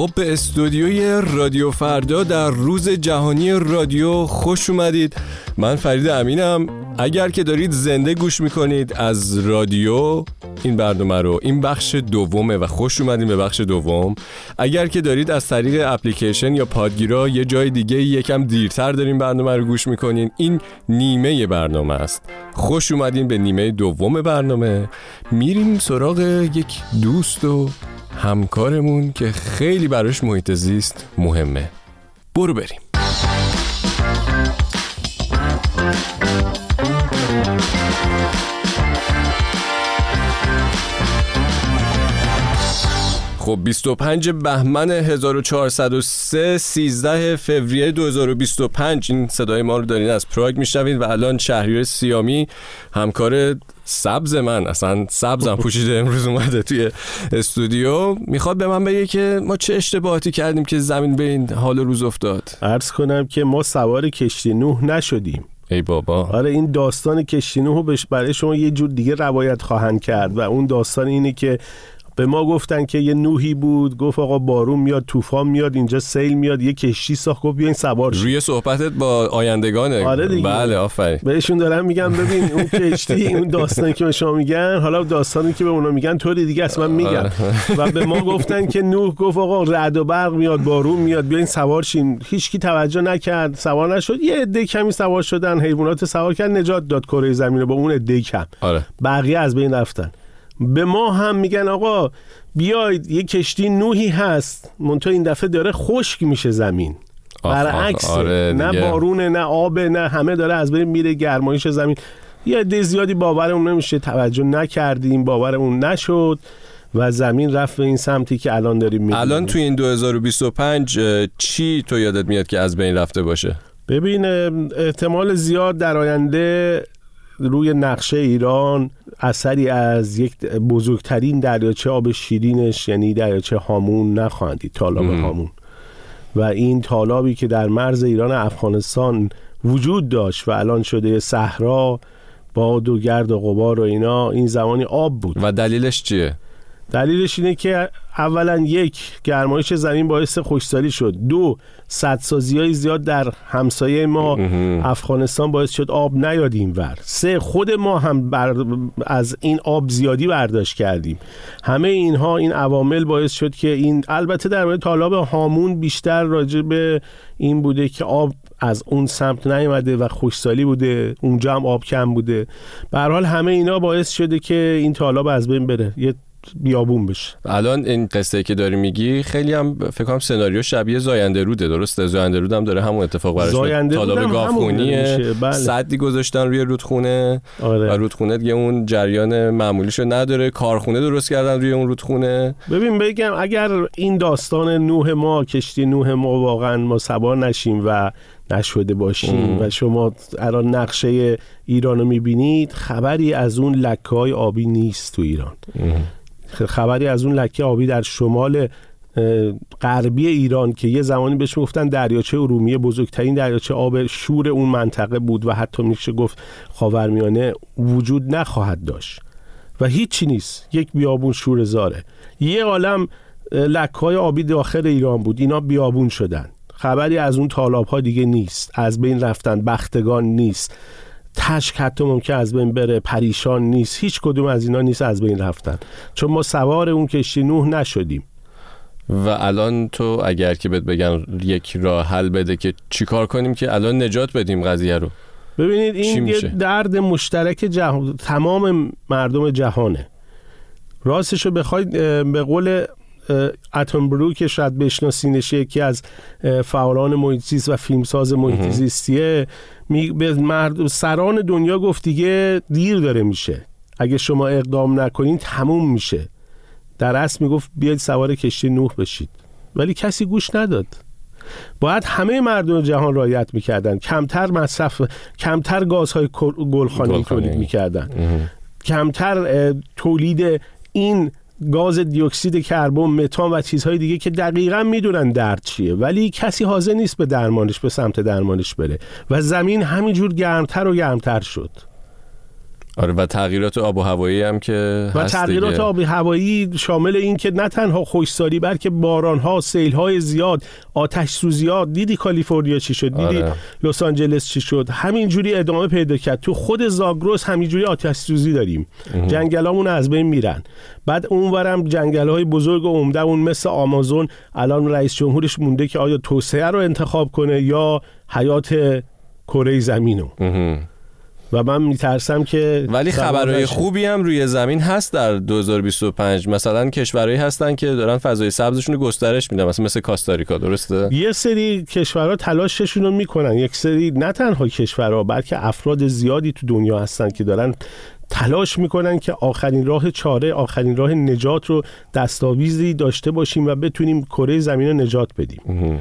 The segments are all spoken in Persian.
خب به استودیوی رادیو فردا در روز جهانی رادیو خوش اومدید. من فرید امینم. اگر که دارید زنده گوش میکنید از رادیو این برنامه رو، این بخش دومه و خوش اومدین به بخش دوم. اگر که دارید از طریق اپلیکیشن یا پادگیرا یه جای دیگه یکم دیرتر دارین برنامه رو گوش میکنین، این نیمه برنامه است. خوش اومدین به نیمه دوم برنامه. میریم سراغ یک دوست و همکارمون که خیلی براش محیط زیست مهمه. برو بریم. خب 25 بهمن 1403 13 فوریه 2025 این صدای ما رو دارین از پراگ میشنوین و الان شهریار سیامی همکار سبز من، اصلا سبزم پوشیده امروز اومده توی استودیو، میخواد به من بگه که ما چه اشتباهاتی کردیم که زمین به این حال روز افتاد. عرض کنم که ما سوار کشتی نوح نشدیم. ای بابا. آره این داستان کشتی نوح برای شما یه جور دیگه روایت خواهند کرد و اون داستان اینه که به ما گفتن که یه نوحی بود، گفت آقا بارون میاد، طوفان میاد، اینجا سیل میاد، یه کشتی ساخت، گفت بیاین سوار شید. روی صحبتت با آیندگانه. آره دیگه. بله آفرین. بهشون دارم میگم ببین اون کشتی، اون داستانی که به شما میگن، حالا داستانی که به اونا میگن طوری دیگه است من میگم. و به ما گفتن که نوح گفت آقا رعد و برق میاد، بارون میاد، بیاین سوار شین. هیچکی توجه نکرد، سوار نشد. یه عده کمی سوار شدن، حیوانات سوار کردن، نجات داد کره زمین رو با اون عده کم. آره. بقیه از بین رفتن. به ما هم میگن آقا بیاید یه کشتی نوحی هست، منتها این دفعه داره خشک میشه زمین. برعکس، نه بارونه نه آب نه، همه داره از بین میره، گرمایش زمین. یه عده زیادی باورمون نمیشه، توجه نکردیم، باورمون نشد و زمین رفت به این سمتی که الان داریم میبینیم. الان تو این 2025 چی تو یادت میاد که از بین رفته باشه؟ ببین احتمال زیاد در آینده روی نقشه ایران اثری از یک بزرگترین دریاچه آب شیرینش یعنی دریاچه هامون نخواهند دید، تالاب هامون. و این تالابی که در مرز ایران و افغانستان وجود داشت و الان شده صحرا، باد و گرد و غبار و اینا، این زمانی آب بود. و دلیلش چیه؟ دلیلش اینه که اولا یک، گرمایش زمین باعث خشکسالی شد. دو، سدسازی‌های زیاد در همسایه ما افغانستان باعث شد آب نیاد اینور. سه، خود ما هم از این آب زیادی برداشت کردیم. همه اینها، این عوامل باعث شد که این، البته در مورد تالاب هامون بیشتر راجع به این بوده که آب از اون سمت نیامده و خشکسالی بوده، اونجا هم آب کم بوده. به هر حال همه اینا باعث شده که این تالاب از بین بره، یه بیابون بشه. الان این قصه که داری میگی خیلی هم فکر کنم سناریو شبیه زاینده روده، درسته؟ زاینده رود هم داره همون اتفاق براش. تالاب گاوخونیه، سدی گذاشتن روی رودخونه. آره. و رودخونه دیگه اون جریان معمولیشو نداره، کارخونه درست کردن روی اون رودخونه. بگم اگر این داستان نوح ما، کشتی نوح ما واقعا ما سوار نشیم و نشده باشیم و شما الان نقشه ایرانو میبینید، خبری از اون لکه‌های آبی نیست تو ایران. خبری از اون لکه آبی در شمال غربی ایران که یه زمانی بهش میگفتن دریاچه ارومیه، بزرگترین دریاچه آب شور اون منطقه بود و حتی میشه گفت خاورمیانه، وجود نخواهد داشت و هیچی نیست. یک بیابون شوره‌زاره. یه عالم لکه‌های آبی داخل ایران بود، اینا بیابون شدن. خبری از اون تالاب‌ها دیگه نیست، از بین رفتن. بختگان نیست، تشک حتی ممکن از بین بره، پریشان نیست، هیچ کدوم از اینا نیست، از بین رفتن، چون ما سوار اون کشتی نوح نشدیم. و الان تو اگر که بهت بگن یک راه حل بده که چیکار کنیم که الان نجات بدیم قضیه رو، ببینید این یه درد مشترک تمام مردم جهانه. راستشو بخواید، به قول اتنبرو که شاید بشناسینش، یکی از فعالان محیط زیست و فیلمساز محیط زیستیه، به سران دنیا گفت دیگه دیر داره میشه، اگه شما اقدام نکنین تموم میشه. در اصل میگفت بیاید سوار کشتی نوح بشید، ولی کسی گوش نداد. باید همه مردم جهان رعایت میکردن، کمتر مصرف، کمتر گازهای گلخانه‌ای تولید میکردن، کمتر تولید این گاز دی اکسید کربن، متان و چیزهای دیگه که دقیقاً میدونن درد چیه، ولی کسی حاضر نیست به درمانش، به سمت درمانش بره و زمین همینجور گرمتر و گرمتر شد. آره و تغییرات آب و هوایی هم که و هست تغییرات دیگه. آب و هوایی شامل این که نه تنها خشکسالی بلکه باران‌ها، سیل‌های زیاد، آتش سوزی‌ها. دیدی کالیفرنیا چی شد؟ دیدی آره. لس آنجلس چی شد؟ همینجوری ادامه پیدا کرد. تو خود زاگرس همینجوری آتش سوزی داریم. جنگلامون از بین میرن. بعد اونورم جنگل‌های بزرگ و عمده اون مثل آمازون الان رئیس جمهورش مونده که آیا توسعه رو انتخاب کنه یا حیات کره زمینو. و من میترسم که ولی خبرهای خوبی هم روی زمین هست در 2025. مثلا کشورهایی هستن که دارن فضای سبزشون رو گسترش میدن، مثل کاستاریکا. درسته؟ یه سری کشورها تلاششون رو میکنن، یک سری نه تنها کشورها بلکه افراد زیادی تو دنیا هستن که دارن تلاش میکنن که آخرین راه چاره، آخرین راه نجات رو دستاویزی داشته باشیم و بتونیم کره زمین رو نجات بدیم.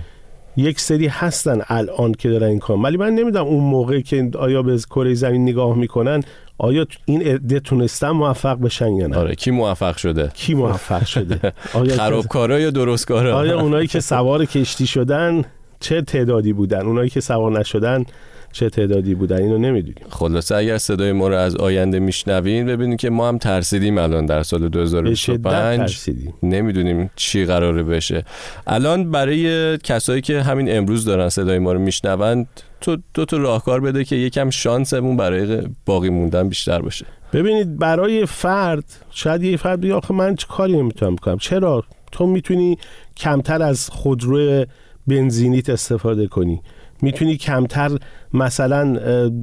یک سری هستن الان که دارن این کار، ولی من نمیدونم اون موقع که آیا به کره زمین نگاه میکنن آیا این عده تونستن موفق بشن یا نه. آره کی موفق شده؟ کی موفق شده؟ خرابکارا یا درستکارا؟ آیا اونایی که سوار کشتی شدن چه تعدادی بودن؟ اونایی که سوار نشدن چه تعدادی بودن؟ اینو نمیدونیم. خلاصه اگر صدای ما رو از آینده میشنوین ببینید که ما هم ترسیدیم الان در سال 2025 نمیدونیم چی قراره بشه. الان برای کسایی که همین امروز دارن صدای ما رو میشنوند تو دو تا راهکار بده که یکم شانسمون برای باقی موندن بیشتر باشه. ببینید برای فرد شاید یه فرد بگه آخه من چه کاری نمیتونم بکنم. چرا؟ تو میتونی کمتر از خودرو بنزینیت استفاده کنی، میتونی کمتر مثلا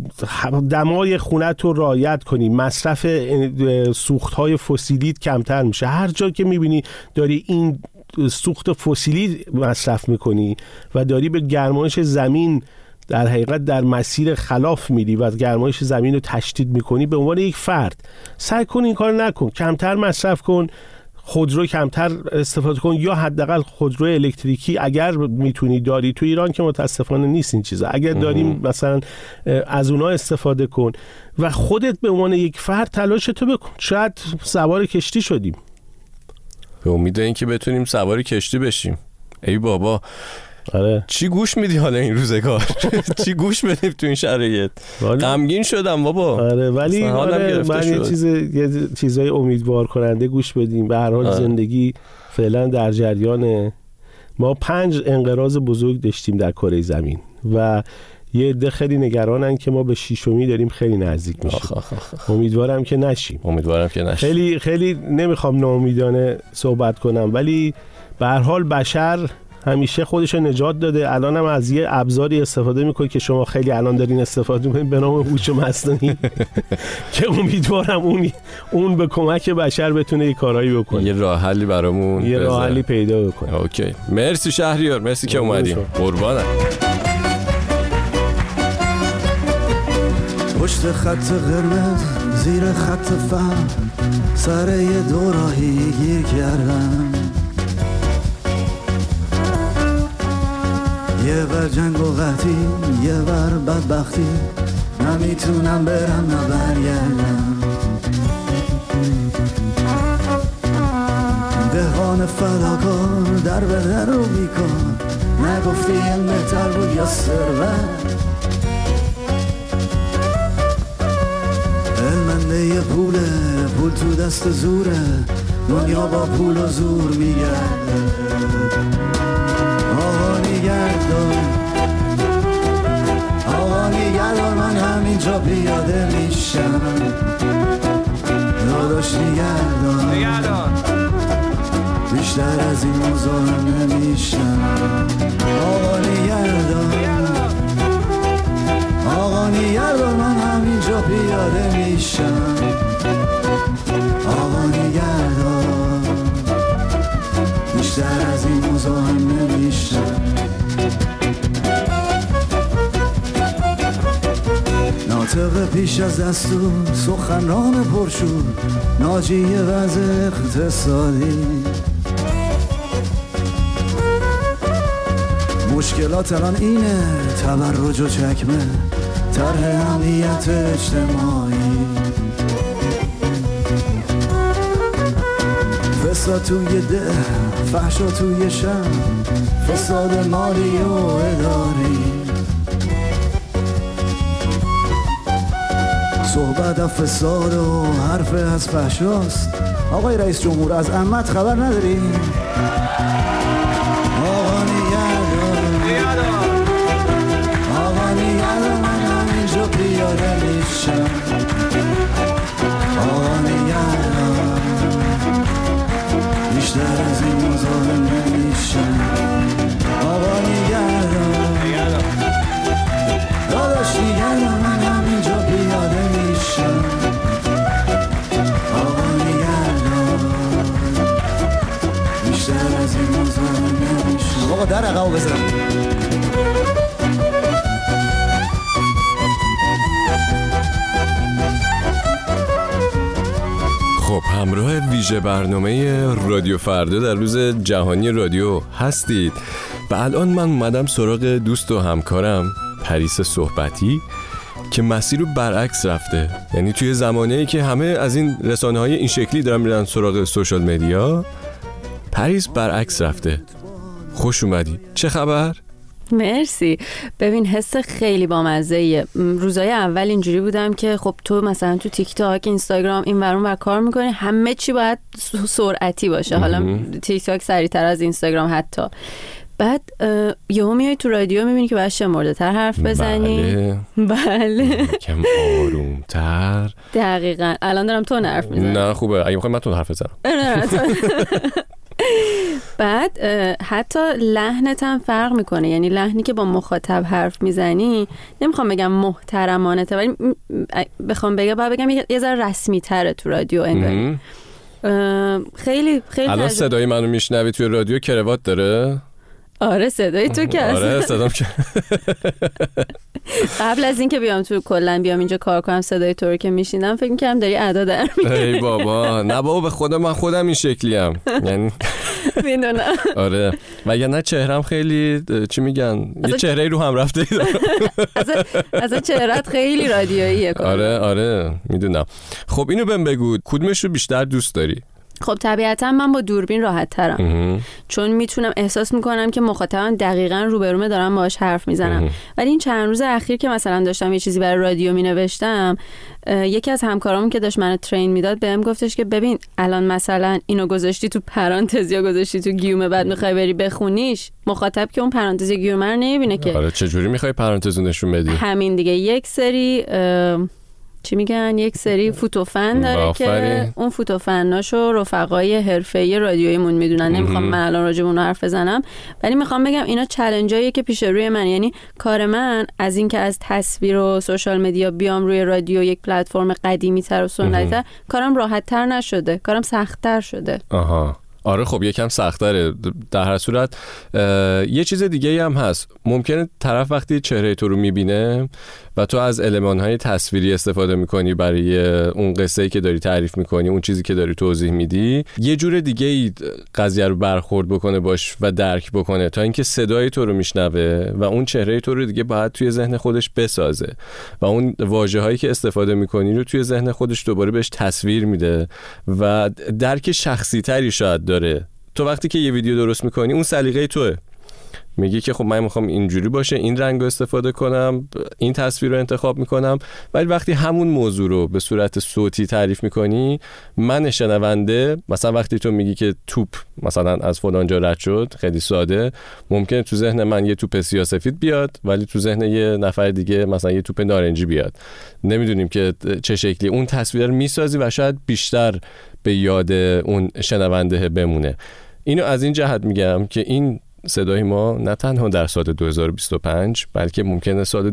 دمای خونت رو رعایت کنی، مصرف سوختهای فسیلیت کمتر میشه. هر جا که میبینی داری این سوخت فسیلی مصرف میکنی و داری به گرمایش زمین در حقیقت در مسیر خلاف میری و گرمایش زمین رو تشدید میکنی، به عنوان یک فرد سعی کن این کار نکن، کمتر مصرف کن، خودرو کمتر استفاده کن یا حداقل خودرو الکتریکی اگر میتونی داری. تو ایران که متاسفانه نیست این چیزا، اگر داریم مثلا از اونا استفاده کن و خودت به عنوان یک فرد تلاشتو بکن. شاید سوار کشتی شدیم، به امید اینکه بتونیم سوار کشتی بشیم. ای بابا آره. چی گوش میدی حالا این روزگار؟ چی گوش بدیم تو این شرایط؟ غمگین شدم بابا. آره ولی من یه چیزای امیدوار کننده گوش بدیم. به هر حال زندگی فعلا در جریانه. ما 5 انقراض بزرگ داشتیم در کره زمین و یه عده خیلی نگرانن که ما به 6می داریم خیلی نزدیک میشیم. امیدوارم که نشیم. خیلی خیلی نمیخوام ناامیدانه صحبت کنم ولی به هر حال بشر همیشه خودش رو نجات داده. الان هم از یه ابزاری استفاده میکنه که شما خیلی الان دارین استفاده میکنین به نام هوش مصنوعی که امیدوارم اون به کمک بشر بتونه یه کارایی بکنه، یه راه حلی برامون یه راه حلی پیدا بکنه. اوکی مرسی شهریار، مرسی که اومدیم. قربانم. پشت خط قرمز زیر خط فهم سر یه دوراهی گیر کردم، یه بر جنگ و قحطی یه بر بدبختی، نمیتونم برم نه برگردم. دهان فداکار در به در رو بیکار، نگفتی این بهتر بود یا ثروت. علمنده پوله، پول تو دست زوره، دنیا با پول و زور میگرده. آقا نگردار من همینجا پیاده میشم، داداش نگردار بیشتر از این مزاحم نمیشم. آقا نگردار من همینجا پیاده میشم. آقا نگردار بیشتر از این مزاحم نمیشم. ناطق پیش از دستور سخنران پرشور، ناجی وضع اقتصادی، مشکلات الان اینه، تبرج و چکمه، طرح امنیت اجتماعی، فساد توی ده، فحشا توی شهر، فساد مالی و اداری، صحبت از فساد و حرف از فحشاست. آقای رئیس جمهور از عمت خبر نداری؟ آقا نگردار من همینجا پیاده میشم. آقا نگردار بیشتر از این مزاحم نمیشم. آقا نگردار داداش نگردار من همینجا پیاده میشم. آقا نگردار بیشتر از این مزاحم نمیشم. آقا در عقب بزن. خب همراه ویژه برنامه رادیو فردا در روز جهانی رادیو هستید و الان من اومدم سراغ دوست و همکارم پریس صحبتی که مسیر رو برعکس رفته. یعنی توی زمانه‌ای که همه از این رسانه‌های این شکلی دارن میرن سراغ سوشال مدیا، پریس برعکس رفته. خوش اومدی. چه خبر؟ مرسی. ببین حس خیلی بامزه‌ایه. روزای اول اینجوری بودم که خب تو مثلا تو تیک تاک، اینستاگرام این ور اون ور کار میکنی، همه چی باید سرعتی باشه. حالا تیک تاک سریع‌تر از اینستاگرام حتی. بعد یهو میای تو رادیو میبینی که باید شمرده‌تر حرف بزنی. بله. کم آرومتر. دقیقاً. الان دارم تو حرف میزنم. نه خوبه. اگه میخوای من تو حرف بزنم. بعد حتی لحنت هم فرق میکنه. یعنی لحنی که با مخاطب حرف میزنی، نمیخوام بگم محترمانه، ولی بخوام بگم یه ذره رسمی تره تو رادیو انگاری. خیلی الان صدای منو میشنوی توی رادیو کروات داره؟ آره صدای تو که آره صدام که قبل از این که بیام تو کلا بیام اینجا کار کنم صدای تو رو که میشیندم فکر می‌کردم داری ادا در میاری. ای بابا نه بابا، به خدا من خودم این شکلیم. یعنی میدونم. آره وگرنه چهرم خیلی چی میگن یه چهره رو هم رفته ای دارم. از چهرهت خیلی رادیوییه. آره میدونم. خب اینو بهم بگو کدومش رو بیشتر دوست داری؟ خب طبیعتا من با دوربین راحت ترم، چون میتونم احساس میکنم که مخاطبم دقیقاً روبرومه دارم باهاش حرف میزنم. ولی این چند روز اخیر که مثلا داشتم یه چیزی برای رادیو مینوشتم، یکی از همکارامون که داشت منو ترین میداد بهم گفتش که ببین الان مثلا اینو گذاشتی تو پرانتز یا گذاشتی تو گیومه، بعد میخوای بری بخونیش، مخاطب که اون پرانتز گیومه رو نمیبینه که. آره چجوری میخوای پرانتز نشون بدی؟ همین دیگه. یک سری چی میگن، یک سری فوتوفن داره که اون فوتوفناشو رفقای حرفه‌ای رادیویمون میدونن. نمیخوام من الان راجع به اون حرف بزنم، ولی میخوام بگم اینا چالنجاییه که پیش روی من. یعنی کار من از این که از تصویر و سوشال مدیا بیام روی رادیو، یک پلتفرم قدیمی‌تر و سنتی‌تر، کارم راحت‌تر نشده، کارم سخت‌تر شده. آره خب یکم سخت‌تره. در هر صورت یه چیز دیگه هم هست. ممکنه طرف وقتی چهره تو رو میبینه و تو از المان‌های تصویری استفاده میکنی برای اون قصه‌ای که داری تعریف میکنی، اون چیزی که داری توضیح میدی، یه جور دیگه قضیه رو برخورد بکنه باش و درک بکنه، تا اینکه صدای تو رو میشنوه و اون چهره تو رو دیگه باید توی ذهن خودش بسازه و اون واژه‌هایی که استفاده میکنی رو توی ذهن خودش دوباره بهش تصویر میده و درک شخصی تری شاید داره. تو وقتی که یه ویدیو درست میکنی اون سلیقه توئه، میگی که خب من میخوام اینجوری باشه، این رنگ رو استفاده کنم، این تصویر رو انتخاب میکنم. ولی وقتی همون موضوع رو به صورت صوتی تعریف میکنی، من شنونده مثلا وقتی تو میگی که توپ مثلا از فلان جا رد شد، خیلی ساده، ممکنه تو ذهن من یه توپ سیاه‌سفید بیاد ولی تو ذهن یه نفر دیگه مثلا یه توپ نارنجی بیاد. نمیدونیم که چه شکلی اون تصویر رو میسازی و شاید بیشتر به یاد اون شنونده بمونه. اینو از این جهت میگم که این صدای ما نه تنها در سال 2025 بلکه ممکنه سال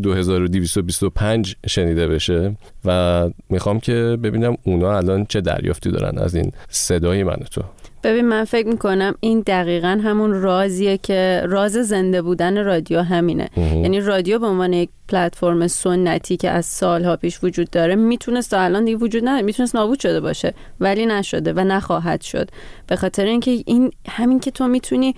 2225 شنیده بشه و میخوام که ببینم اونا الان چه دریافتی دارن از این صدای من و تو. ببین من فکر میکنم این دقیقاً همون رازیه که راز زنده بودن رادیو همینه. یعنی رادیو به عنوان یک پلتفرم سنتی که از سالها پیش وجود داره میتونست تا الان دیگه وجود نداره، میتونست نابود شده باشه ولی نشده و نخواهد شد، به خاطر اینکه این همین که تو میتونی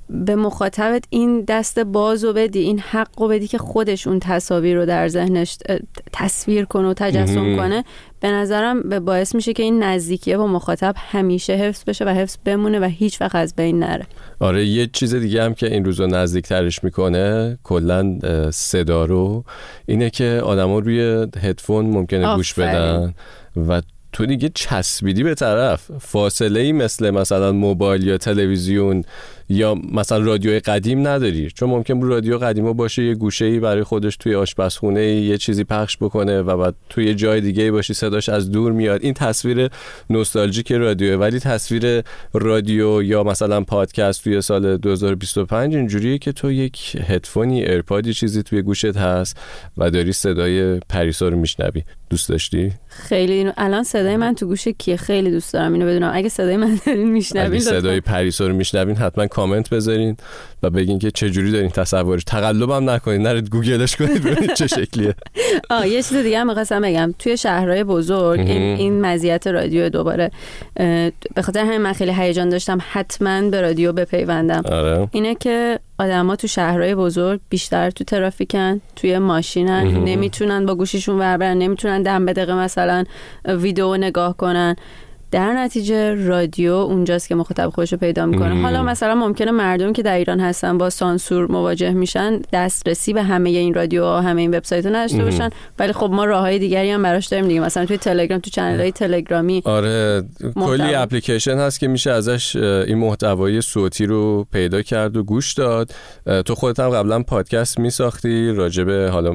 به مخاطبت این دست بازو بدی، این حقو بدی که خودش اون تصاویر رو در ذهنش تصویر کنه و تجسم کنه، به نظرم باعث میشه که این نزدیکیه با مخاطب همیشه حفظ بشه و حفظ بمونه و هیچ وقت از بین نره. آره یه چیز دیگه هم که این روزا نزدیکترش میکنه کلا صدا رو اینه که آدما روی هدفون ممکنه گوش بدن و تو دیگه چسبیدی به طرف، فاصله ای مثلا موبایل یا تلویزیون یا مثلا رادیوی قدیم نداری، چون ممکن رادیو قدیما باشه یه گوشه‌ای برای خودش توی آشپزخونه یه چیزی پخش بکنه و بعد توی جای دیگه باشی صداش از دور میاد. این تصویر نوستالژیک رادیوه، ولی تصویر رادیو یا مثلا پادکست توی سال 2025 اینجوریه که تو یک هدفونی، ایرپادی چیزی توی گوشت هست و داری صدای پریسا رو میشنوی. دوست داشتی؟ خیلی. الان صدای من تو گوش کیه؟ خیلی دوست دارم اینو بدونم. اگه صدای من دارین میشنوین، اگه صدای پریسا رو میشنوین حتما کامنت بذارین و بگین که چه جوری دارین تصورش. تقلبم نکنین، نرید گوگلش کنید ببینید چه شکلیه. یه چیز دیگه هم می‌خواستم بگم، توی شهرهای بزرگ این مزیت رادیو دوباره به خاطر همین من خیلی هیجان داشتم حتما به رادیو بپیوندم. اینه که آدما تو شهرهای بزرگ بیشتر تو ترافیکن، توی ماشینن، نمیتونن با گوشیشون ور برن، نمیتونن دم به دقیقه مثلا ویدیو نگاه کنن. در نتیجه رادیو اونجاست که مخاطب خودش رو پیدا میکنه. حالا مثلا ممکنه مردم که در ایران هستن با سانسور مواجه میشن، دسترسی به همه این رادیوها، همه این وبسایت‌ها نداشته باشن، ولی خب ما راههای دیگری هم براش داریم دیگه. مثلا توی تلگرام، تو چنل‌های تلگرامی کلی اپلیکیشن هست که میشه ازش این محتوای صوتی رو پیدا کرد و گوش داد. تو خودت هم قبلا پادکست میساختی راجع به حالا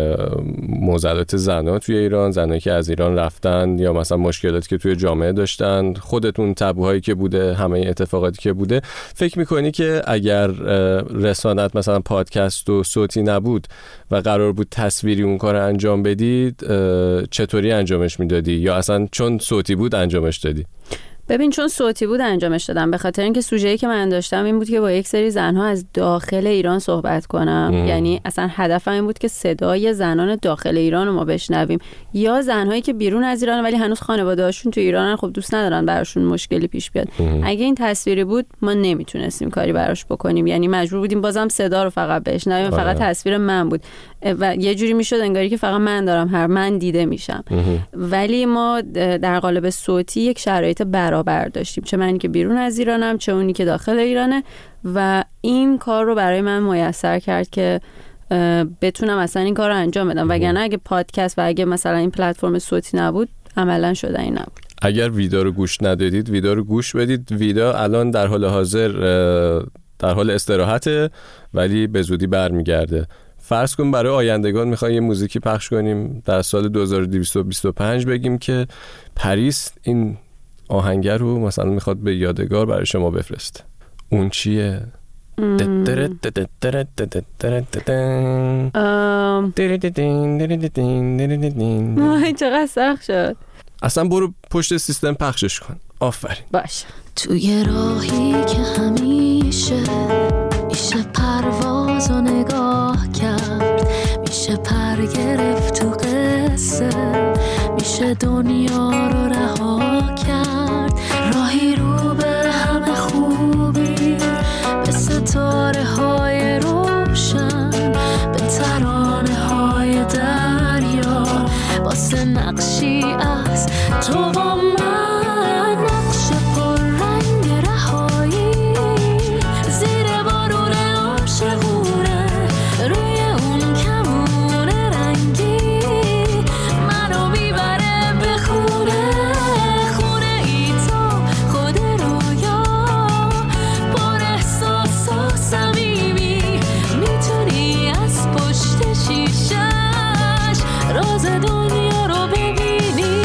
معضلات زنا توی ایران، زنایی که از ایران رفتن یا مثلا مشکلاتی که توی جامعه داشتن، خودتون تابوهایی که بوده، همه اتفاقاتی که بوده. فکر میکنی که اگر رسانت مثلا پادکست و صوتی نبود و قرار بود تصویری اون کار انجام بدید، چطوری انجامش میدادی یا اصلا چون صوتی بود انجامش دادی؟ ببین، چون صوتی بود انجامش دادم، به خاطر اینکه سوژه‌ای که من داشتم این بود که با یک سری زنها از داخل ایران صحبت کنم. یعنی اصلا هدفم این بود که صدای زنان داخل ایران رو ما بشنویم، یا زنهایی که بیرون از ایران ولی هنوز خانواده‌هاشون تو ایرانن، خب دوست ندارن براشون مشکلی پیش بیاد. اگه این تصویری بود ما نمیتونستیم کاری براش بکنیم، یعنی مجبور بودیم بازم صدا رو فقط بشنویم، فقط تصویر من بود و یه جوری میشد انگاری که فقط من دارم من دیده میشم. ولی ما در قالب صوتی یک شرایط برابر داشتیم، چه منی که بیرون از ایرانم چه اونی که داخل ایرانه، و این کار رو برای من میسر کرد که بتونم اصلا این کار رو انجام بدم. وگرنه اگه پادکست و اگه مثلا این پلتفرم صوتی نبود عملا شده این نبود. اگر ویدیو رو گوش ندادید، ویدیو رو گوش بدید. ویدیو الان در حال حاضر در حال استراحته ولی به زودی برمیگرده. فرض کن برای آیندگان میخوای یه موزیکی پخش کنیم در سال 2225 بگیم که پریس این آهنگر رو مثلا میخواد به یادگار برای شما بفرسته، اون چیه؟ چقدر سخت شد. اصلا برو پشت سیستم پخشش کن. آفرین. باشه. توی راهی که همیشه میشه پرواز و نگاه کرد، میشه پر گرفت تو قصه، میشه دنیا رو رها کرد. راهی رو به همه خوبی، به ستاره های روشن، به ترانه های دریا، واسه نقشی از تو و من، نقش پر رنگ رهایی، زیر بارون عاشقونه، روی اون کمون رنگی، منو میبره به خونه، خونه ای تو خود رویا، پر احساس و صمیمی، میتونی از پشت شیشش راز دنیا رو ببینی.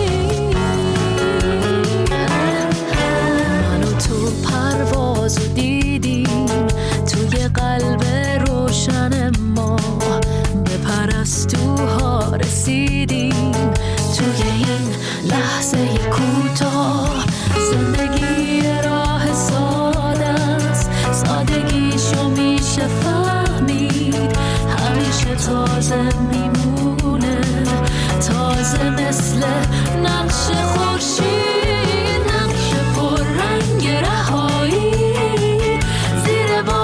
منو تو پروازو دیدیم، توی قلب روشن ما به پرستوها رسیدیم. توی این لحظه کوتاه زندگی راه ساده است، سادگیشو میشه فهمید، همیشه تازه میمونه، تازه مثل نقش خورشید، نقش پر رنگ رهایی، زیر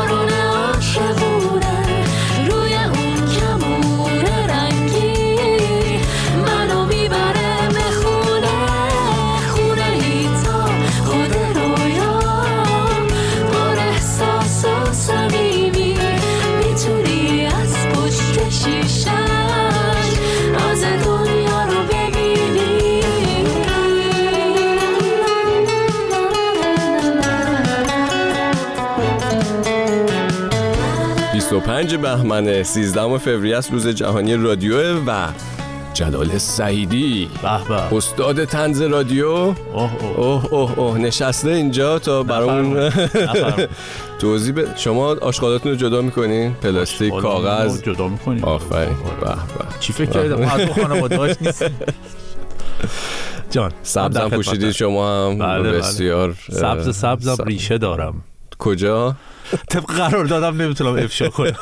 25 بهمن 13 فوریه است، روز جهانی رادیو. و جلال سعیدی استاد طنز رادیو اوه نشسته اینجا تا برامون توضیح بده. شما آشغالاتون رو جدا میکنین؟ پلاستیک، کاغذ جدا میکنین؟ آفرین. چی فکر کردید ما از خانواده‌اش نیستیم؟ جان سبزم پوشیدید شما هم؟ بسیار. سبزم ریشه دارم. کجا؟ طبق قرار دادم نمیتونم افشا کنم.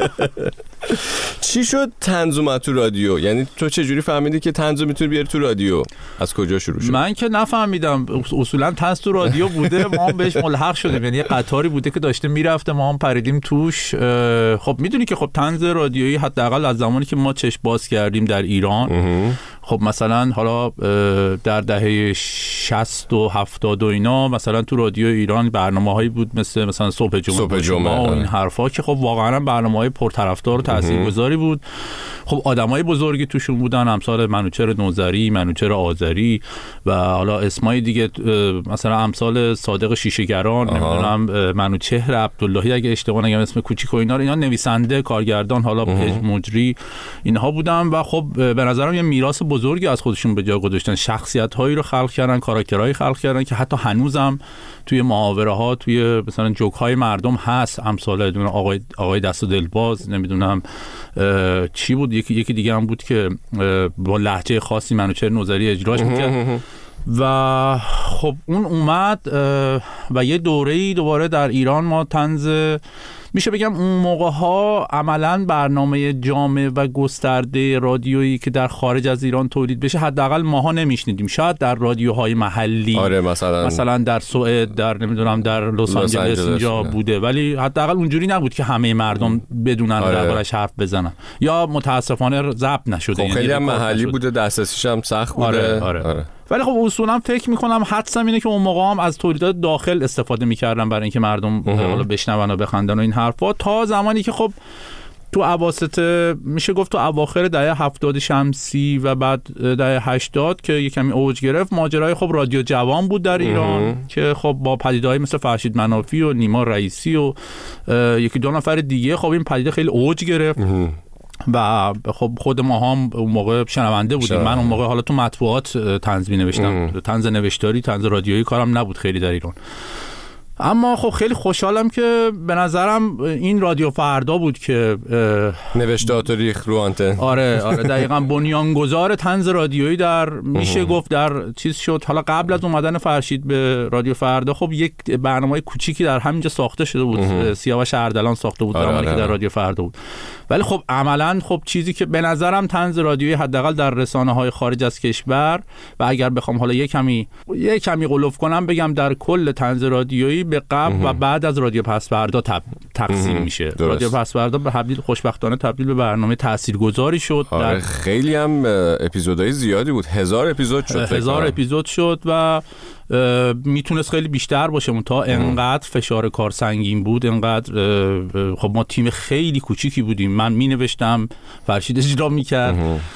چی شد طنز اومد تو رادیو؟ یعنی تو چه جوری فهمیدی که طنز میتونی بیاری تو رادیو؟ از کجا شروع شد؟ من که نفهمیدم، اصولا طنز تو رادیو بوده، ما هم بهش ملحق شدیم. یعنی قطاری بوده که داشته میرفته، ما هم پریدیم توش. خب میدونی که خب طنز رادیویی حداقل از زمانی که ما چشم باز کردیم در ایران، خب مثلا حالا در دهه 60 و 70 و اینا مثلا تو رادیو ایران برنامه‌هایی بود مثلا صبح جمعه و این حرفا که خب واقعا برنامه‌های پرطرفدار و تاثیرگذاری بود. خب آدمای بزرگی توشون بودن، امثال منوچهر نوذری، منوچهر آذری و حالا اسمای دیگه مثلا امثال صادق شیشه‌گران، نمیدونم منوچهر عبداللهی اگه اشتباه نگم اسم کوچیک و اینا نویسنده، کارگردان، حالا مجری اینها بودن. و خب به نظرم یه میراث بزرگی از خودشون به جا گذاشتن، شخصیت‌هایی رو خلق کردن، کاراکترهایی خلق کردن که حتی هنوزم توی محاوره‌ها، توی مثلا جوک‌های مردم هست. امثال آقای دست و دلباز، نمیدونم چی بود، یکی دیگه هم بود که با لهجه خاصی منوچهر نوذری اجراش می‌کرد. و خب اون اومد و یه دوره‌ای دوباره در ایران ما طنز، میشه بگم اون موقع ها عملاً برنامه جامع و گسترده رادیویی که در خارج از ایران تولید بشه حداقل ماها نمیشنیدیم. شاید در رادیوهای محلی، آره مثلا در سوئد، در نمیدونم در لس آنجلس اینجا بوده، ولی حداقل اونجوری نبود که همه مردم بدونن دربارش حرف بزنن، یا متاسفانه ضبط نشده. خب خیلی هم محلی بوده، دسترسیش هم سخت بوده. آره. ولی خب اصولا فکر میکنم حدسم اینه که اون موقع هم از تولیدات داخل استفاده میکردن برای اینکه مردم حالا بشنون و بخندن و این حرفا، تا زمانی که خب تو اواسط، میشه گفت تو اواخر دهه 70 شمسی و بعد دهه 80 که یه کمی اوج گرفت، ماجرای خب رادیو جوان بود در ایران که خب با پدیده‌های مثل فرشید منافی و نیما رئیسی و یکی دو نفر دیگه خب این پدیده خیلی اوج گرفت. و خب خود ما هم اون موقع شنونده بودیم. من اون موقع حالا تو مطبوعات طنز می‌نوشتم، طنز نوشتاری، طنز رادیویی کارم نبود خیلی در ایران. اما خب خیلی خوشحالم که به نظرم این رادیو فردا بود که نوشتات ریخ رو آنتن. آره دقیقاً بنیانگذار طنز رادیویی در میشه گفت در چیز شد. حالا قبل از اومدن فرشید به رادیو فردا خب یک برنامه کوچیکی در همینجا ساخته شده بود، سیاوش اردلان ساخته بود زمانی که در رادیو فردا بود. ولی خب عملاً خب چیزی که به نظرم طنز رادیویی حداقل در رسانه‌های خارج از کشور، و اگر بخوام حالا یک کمی قلوف کنم بگم در کل طنز رادیویی به قبل و بعد از رادیو پس‌فردا تقسیم میشه. رادیو پس‌فردا به خوشبختانه تبدیل به برنامه تاثیرگذاری شد. خیلی هم اپیزودهای زیادی بود، 1000 اپیزود شد. 1000 اپیزود شد و میتونست خیلی بیشتر باشه، تا انقدر فشار کار سنگین بود، انقدر خب ما تیم خیلی کوچیکی بودیم. من مینوشتم، فرشید اجرا میکرد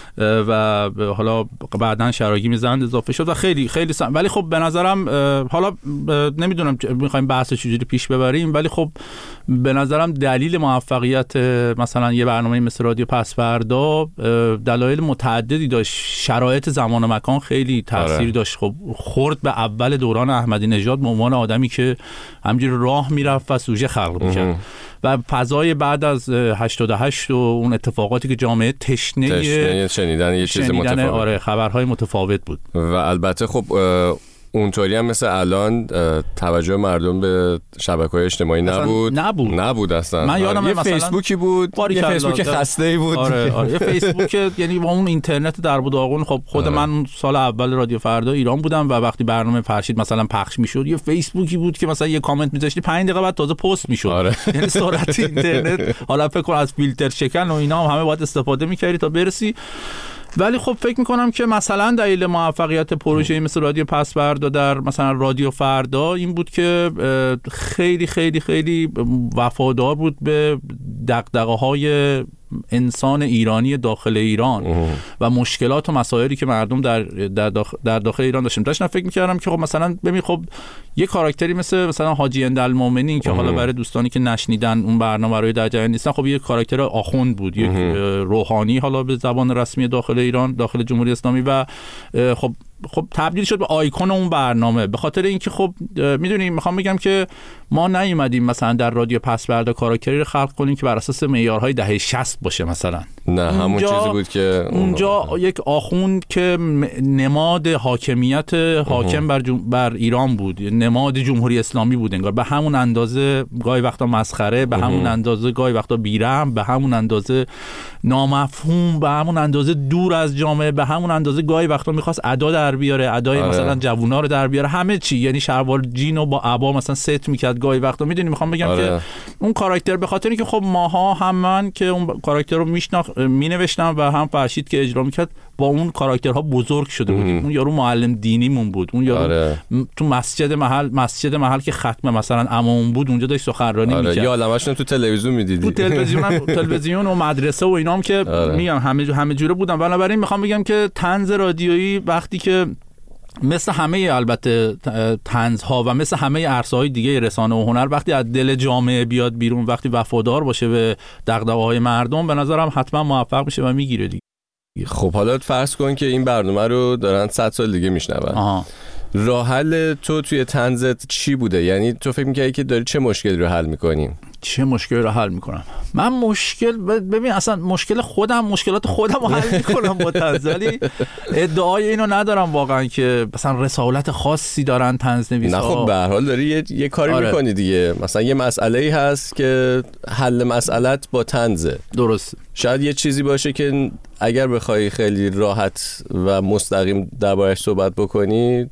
و حالا بعدن شراگی زند اضافه شد و خیلی ولی خب به نظرم حالا نمیدونم میخوایم بحث چجوری پیش ببریم، ولی خب به نظرم دلیل موفقیت مثلا یه برنامه مثل رادیو پس‌فردا دلایل متعددی داشت. شرایط زمان و مکان خیلی تاثیر داشت. خب خورد به اول دوران احمدی نژاد به عنوان آدمی که همینجوری راه میرفت و سوژه خلق می‌کرد و فضای بعد از 88 و اون اتفاقاتی که جامعه تشنه شنیدن یه چیز متفاوت، آره خبرهای متفاوت بود. و البته خب اونطوری هم مثل الان توجه مردم به شبکه‌های اجتماعی نبود اصلا. من یادم یه فیسبوکی بود، یه فیسبوک خسته‌ای بود. آره یه فیسبوک یعنی با اون اینترنت در بوداغون. خب خود من سال اول رادیو فردا ایران بودم و وقتی برنامه فرشید مثلا پخش میشد، یه فیسبوکی بود که مثلا یه کامنت میذاشتی 5 دقیقه بعد تازه پست میشد. یعنی سرعت اینترنت، حالا فکر کن از فیلتر شکن و اینا همه باید استفاده می‌کردی تا برسی. ولی خب فکر میکنم که مثلا دلیل موفقیت پروژه‌ای مثل رادیو پس‌فردا در مثلا رادیو فردا این بود که خیلی خیلی خیلی وفادار بود به دغدغه‌های انسان ایرانی داخل ایران و مشکلات و مسائلی که مردم در داخل ایران داشتم فکر می‌کردم که خب مثلا ببین خب یه کاراکتری مثلا حاجی اندالمومنین که حالا برای دوستانی که نشنیدن اون برنامه رو در جریان نیستن، خب یه کاراکتر آخوند بود، یک روحانی حالا به زبان رسمی داخل ایران، داخل جمهوری اسلامی، و خب تبدیل شد به آیکون اون برنامه. به خاطر اینکه خب میدونی میخوام بگم که ما نیومدیم مثلا در رادیو پس فردا کاراکتری رو خلق کنیم که بر اساس معیارهای دهه 60 باشه مثلا. نه همون چیزی بود که اونجا یک آخوند که نماد حاکمیت حاکم بر ایران بود، نماد جمهوری اسلامی بود انگار، به همون اندازه گاهی وقتا مسخره، به همون اندازه گاهی وقتا بیرحم، به همون اندازه نامفهوم، به همون اندازه دور از جامعه، به همون اندازه گاهی وقتا میخواست ادا در بیاره، ادای مثلا جوونا رو در بیاره، همه چی، یعنی شلوار جینو با عبا مثلا ست میکرد گاهی وقتا. میدونی میخوام بگم که اون کاراکتر به خاطر اینکه خب ماها هم من که اون کاراکتر رو مینوشتم و هم فرشید که اجرا میکرد با اون کاراکترها بزرگ شده بودیم. اون یارو معلم دینیمون بود، اون یارو تو مسجد محل که ختم مثلا عموم بود اونجا داشت سخنرانی میکرد، یا علمشون تو تلویزیون میدیدی، تو تلویزیون و مدرسه و اینام که میگم همه جوره بودن. بنابراین میخوام بگم که طنز رادیویی وقتی که مثل همه البته طنزها و مثل همه عرصه‌های دیگه رسانه و هنر وقتی از دل جامعه بیاد بیرون، وقتی وفادار باشه به دغدغه‌های مردم، به نظرم حتما موفق میشه و میگیره دیگه. خب حالا فرض کن که این برنامه رو دارن 100 سال دیگه میشنون. راه حل تو توی طنزت چی بوده؟ یعنی تو فکر می‌کردی که داری چه مشکلی رو حل می‌کنی؟ چه مشکلی رو حل میکنم؟ من ببین اصلا مشکلات خودم رو حل میکنم با طنز، ولی ادعای اینو ندارم واقعا که مثلا رسالت خاصی دارن طنزنویس‌ها. نه خب به هر حال داری یه کاری میکنی دیگه، مثلا یه مسئله‌ای هست که حل مسئله‌ت با طنزه. درست. شاید یه چیزی باشه که اگر بخوای خیلی راحت و مستقیم دربارش صحبت بکنی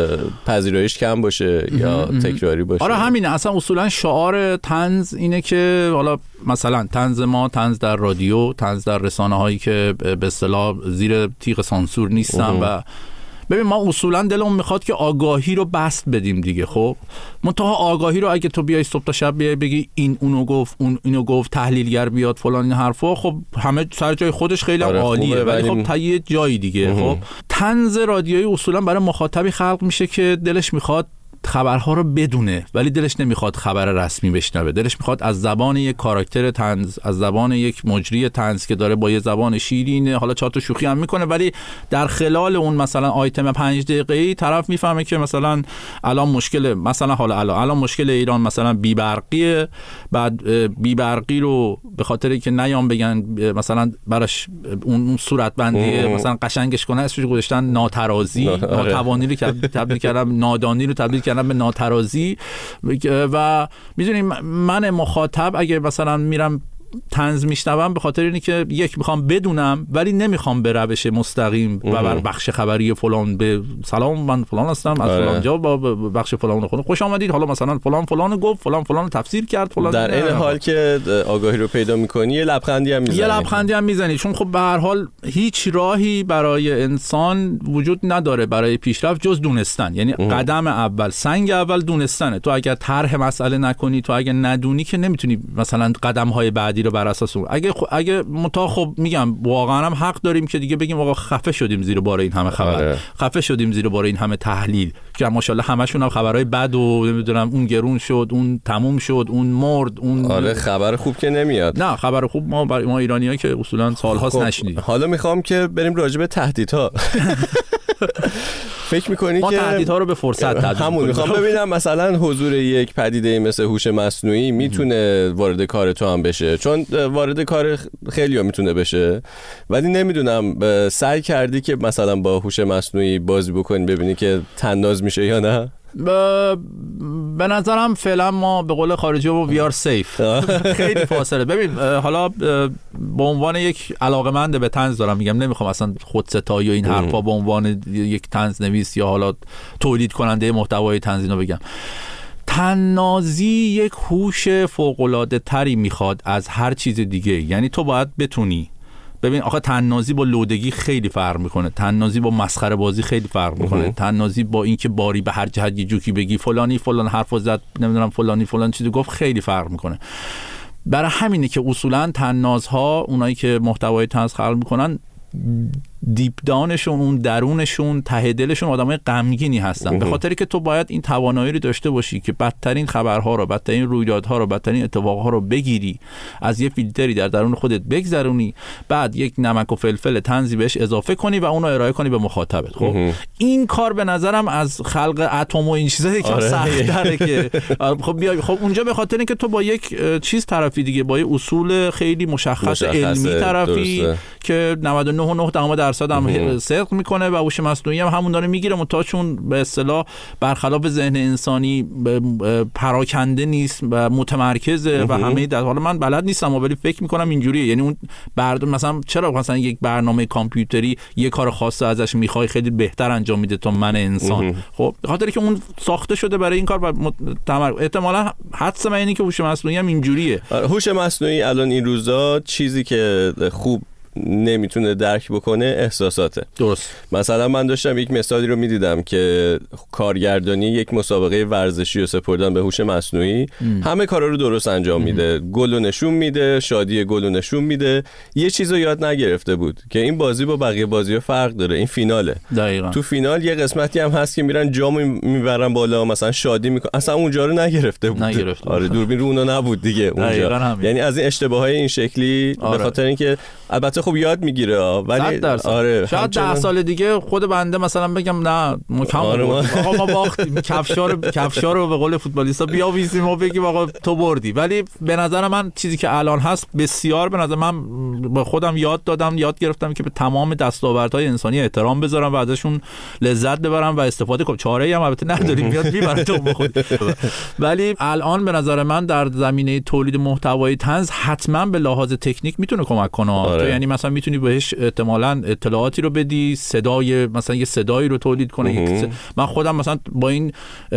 پذیرایش کم باشه یا تکراری باشه. آره همینه، اصلا اصولا شعار طنز اینه که حالا مثلا طنز ما، طنز در رادیو، طنز در رسانه هایی که به اصطلاح زیر تیغ سانسور نیستن و ببین ما اصولا دلمون میخواد که آگاهی رو بسط بدیم دیگه. خب منتها آگاهی رو اگه تو بیای صبح تا شب بیای بگی این اونو گفت، اون اینو گفت، تحلیلگر بیاد فلان این حرفا، خب همه سر جای خودش خیلی عالیه، ولی خب تا یه جایی دیگه. خب طنز رادیویی اصولا برای مخاطبی خلق میشه که دلش میخواد خبرها رو بدونه ولی دلش نمیخواد خبر رسمی بشنوه، دلش میخواد از زبان یک کاراکتر طنز، از زبان یک مجری طنز که داره با یه زبان شیرینه، حالا چهار تا شوخی هم میکنه، ولی در خلال اون مثلا آیتم 5 دقیقه‌ای طرف میفهمه که مثلا الان مشکل ایران مثلا بی‌برقیه، بعد بی‌برقی رو به خاطر که نیام بگن مثلا براش اون صورت بندی مثلا قشنگش کنه اسمش گذاشتن ناترازی، ناتوانی رو تبدیل کردن، نادانی رو تبدیل کردن به ناترازی. و میدونیم من مخاطب اگه مثلا میرم طنز میشنوم به خاطر اینه که یک میخوام بدونم ولی نمیخوام به روش مستقیم و بر بخش خبری فلان به سلام من فلان هستم از فلان جا با بخش فلان خونه خوش آمدید، حالا مثلا فلان گفت، فلان تفسیر کرد، فلان. در این حال که آگاهی رو پیدا میکنی یه لبخندی هم میزنی، چون خب به هر حال هیچ راهی برای انسان وجود نداره برای پیشرفت جز دونستن. یعنی قدم اول، سنگ اول دونستنه. تو اگر طرح مسئله نکنی، تو اگر ندونی که نمیتونی مثلا قدم های بعدی رو بر اساس اون اگه خب میگم واقعا هم حق داریم که دیگه بگیم آقا خفه شدیم زیر بار این همه خبر، خفه شدیم زیر بار این همه تحلیل که ماشاءالله همشون هم خبرهای بد و نمیدونم اون گرون شد، اون تموم شد، اون مرد، اون خبر خوب که نمیاد. نه خبر خوب ما ایرانی‌ها که اصولا سال‌هاست نشنیدیم. حالا میخوام که بریم راجع به تهدیدها. فکر می‌کنی که تهدیدها رو به فرصت تبدیل کنیم؟ همون میخوام ببینم مثلا حضور یک پدیده مثل هوش مصنوعی میتونه وارد کار تو هم بشه، چون وارد کار خیلی‌ها میتونه بشه، ولی نمیدونم سعی کردی که مثلا با هوش مصنوعی بازی بکنی ببینی که طناز میشه یا نه؟ به نظرم فعلا ما به قول خارجی و we are safe. خیلی فاصله. ببین حالا به عنوان یک علاقه‌مند به طنز دارم میگم، نمیخوام اصلا خودستایی و این حرفا به عنوان یک طنز نویس یا حالا تولید کننده محتوای طنز اینو بگم. طنازی یک هوش فوق‌العاده تری میخواد از هر چیز دیگه. یعنی تو باید بتونی ببین آخه طنازی با لودگی خیلی فرق میکنه، طنازی با مسخره بازی خیلی فرق میکنه، طنازی با اینکه باری به هر جهت یه جوکی بگی فلانی فلان حرفو زد نمیدونم فلانی فلان چیزو گفت خیلی فرق میکنه. برای همینه که اصولا طنازها، اونایی که محتوای طنز خلق میکنن، دیپ دانشون، اون درونشون، ته دلشون آدمای غمگینی هستن، به خاطری که تو باید این توانایی رو داشته باشی که بدترین خبرها رو، بدترین رویدادها رو، بدترین اتفاقها رو بگیری، از یه فیلتری در درون خودت بگذرونی، بعد یک نمک و فلفل طنزی بهش اضافه کنی و اون رو ارائه کنی به مخاطبت. خب این کار به نظرم از خلق اتم و این چیزا یکم سخت‌تره که خب اونجا به خاطر اینکه تو با یک چیز طرفی دیگه، با یه اصول خیلی مشخص علمی طرفی که 99.9% هم صدق میکنه و هوش مصنوعی هم همون داره میگیره، متاشون به اصطلاح برخلاف ذهن انسانی پراکنده نیست و متمرکزه و همه حالا من بلد نیستم ولی فکر میکنم اینجوریه. یعنی اون مثلا چرا مثلا یک برنامه کامپیوتری یه کار خاصه ازش میخوای خیلی بهتر انجام میده تا من انسان؟ خب به خاطر که اون ساخته شده برای این کار و احتمالاً حدس من اینه که هوش مصنوعی هم اینجوریه. هوش مصنوعی الان این روزا چیزی که خوب نمیتونه درک بکنه احساساته. درست. مثلا من داشتم یک مثالی رو میدیدم که کارگردانی یک مسابقه ورزشی رو سپردن به هوش مصنوعی، همه کارا رو درست انجام میده، گل رو نشون میده، شادی گل رو نشون میده، یه چیزو یاد نگرفته بود که این بازی با بقیه بازی‌ها فرق داره. این فیناله. دقیقاً. تو فینال یه قسمتی هم هست که میرن جام میبرن بالا، مثلا شادی میکنن، اصلا اونجا رو نگرفته بود. آره دوربین رو اونا نبود دیگه اونجا. یعنی از این اشتباههای این شکلی به خاطر اینکه البته خب یاد میگیره ولی آره شاید 10 سال دیگه خود بنده مثلا بگم نه آقا ما باختیم، کفشا رو به قول فوتبالیستا بیاویزیم و بگیم آقا تو بردی. ولی به نظر من چیزی که الان هست بسیار به نظر من با خودم یاد گرفتم که به تمام دستاوردهای انسانی احترام بذارم و ازشون لذت ببرم و استفاده کنم. چاره‌ای هم البته نداریم، میاد میبره تو بخود. ولی الان به نظر من در زمینه تولید محتوای طنز حتما به لحاظ تکنیک میتونه کمک کنه. تو یعنی مثلا میتونی بهش احتمالاً اطلاعاتی رو بدی، مثلا یه صدایی رو تولید کنه. من خودم مثلا با این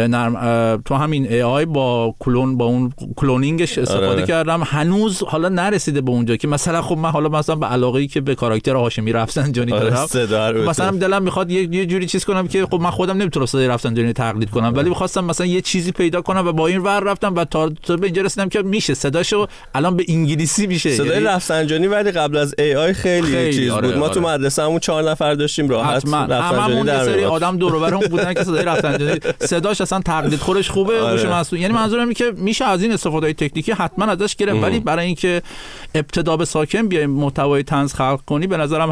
تو همین AI با اون کلونینگش استفاده کردم، هنوز حالا نرسیده به اونجا که مثلا خب من حالا مثلا به علاقه‌ای که به کاراکتر هاشمی رفسنجانی دارم، مثلا دلم میخواد یه جوری چیز کنم که خب من خودم نمیتونم صدای رفسنجانی تقلید کنم، ولی می‌خواستم مثلا یه چیزی پیدا کنم و با این ور رفتم و تا به اینجا رسیدم که میشه صداشو الان به انگلیسی میشه صدای رفسنجانی. ولی قبل از AI خیلی چیز بود. ما تو مدرسه همون 4 نفر داشتیم راحت رفسنجانی در سری آدم دور و برمون بودن که صدای رفسنجانی صداش اصلا تقلید خورش خوبه. هوش مصنوعی یعنی منظورم اینه که میشه از این استفاده تکنیکی حتما ازش گرفت، ولی برای اینکه ابتدا به ساکن بیایم محتوای طنز خلق کنی به نظرم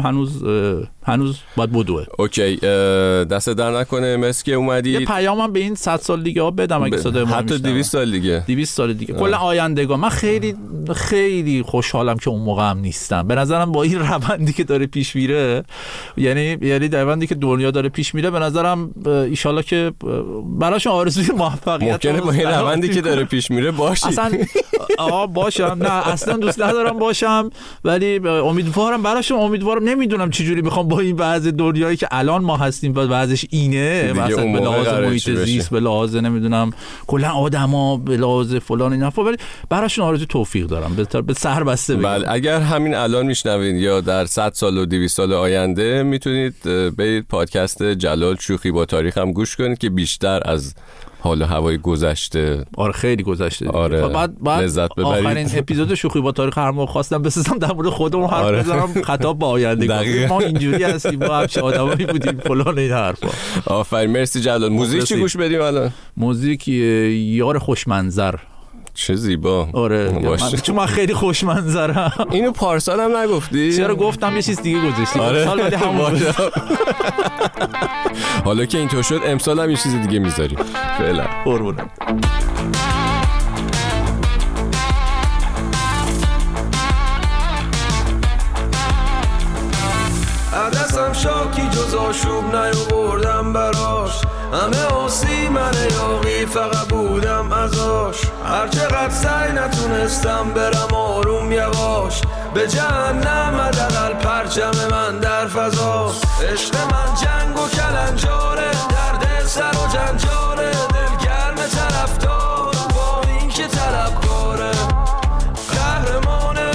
هنوز باید بدوه. اوکی، دست در نکنه مرسی که اومدی. یه پیامم به این 100 سال دیگه ها بدم اگه صدای ما حتی 200 سال دیگه کلا آیندگان. من خیلی خیلی خوشحالم که اون موقع هم نیستم. به نظرم با این روندی که داره پیش میره، یعنی روندی که دنیا داره پیش میره، به نظرم ان شاءالله که براشون آرزوی موفقیت ممکنه با این روندی که داره پیش میره باشی. اصلا باشم، نه اصلا دوست ندارم باشم، ولی امیدوارم براشون. نمیدونم چه جوری میخوام با این وضع دنیایی که الان ما هستیم و وضعش اینه، مثلا به لحاظ محیط زیست، به لحاظ نمیدونم کلا آدما، به لحاظ فلان اینا، ولی براشون آرزوی توفیق دارم به سر بسته بگم. بله، اگر همین الان میشنوید یا در 100 سال و 200 سال آینده میتونید برید پادکست جلال شوخی با تاریخ هم گوش کنید که بیشتر از حال و هوای گذشته. آره خیلی گذشته. آره بعد لذت ببرید. آخرین اپیزود شوخی با تاریخ هر موقع خواستم بسازم در مورد خودمون حرف بزنم، خطاب با آینده. ما اینجوری هستیم، ما همش آدمایی بودیم فلان این حرفا. آفرین، مرسی جلال. موزیک چی گوش بدیم الان؟ موزیک یار خوشمنظر. چه زیبا. آره چون من خیلی خوشمنظرم. اینو پارسال هم نگفتی؟ چرا گفتم یه چیز دیگه گذاشتی. آره. سال بعد همون حالا که اینطور شد امسال هم یه چیز دیگه میذاریم. فعلا قربونم. عدسم شاکی جز آشوب نیاوردم براش، همه آسی من یاقی فقط بودم ازاش. هرچقدر سعی نتونستم برم آروم یواش، به جهنم حداقل پرچم من در فضاست. عشق من جنگ و کلنجاره، درد سر و جنجاله، دلگرم طرفدار با این که طلبکاره. قهرمانه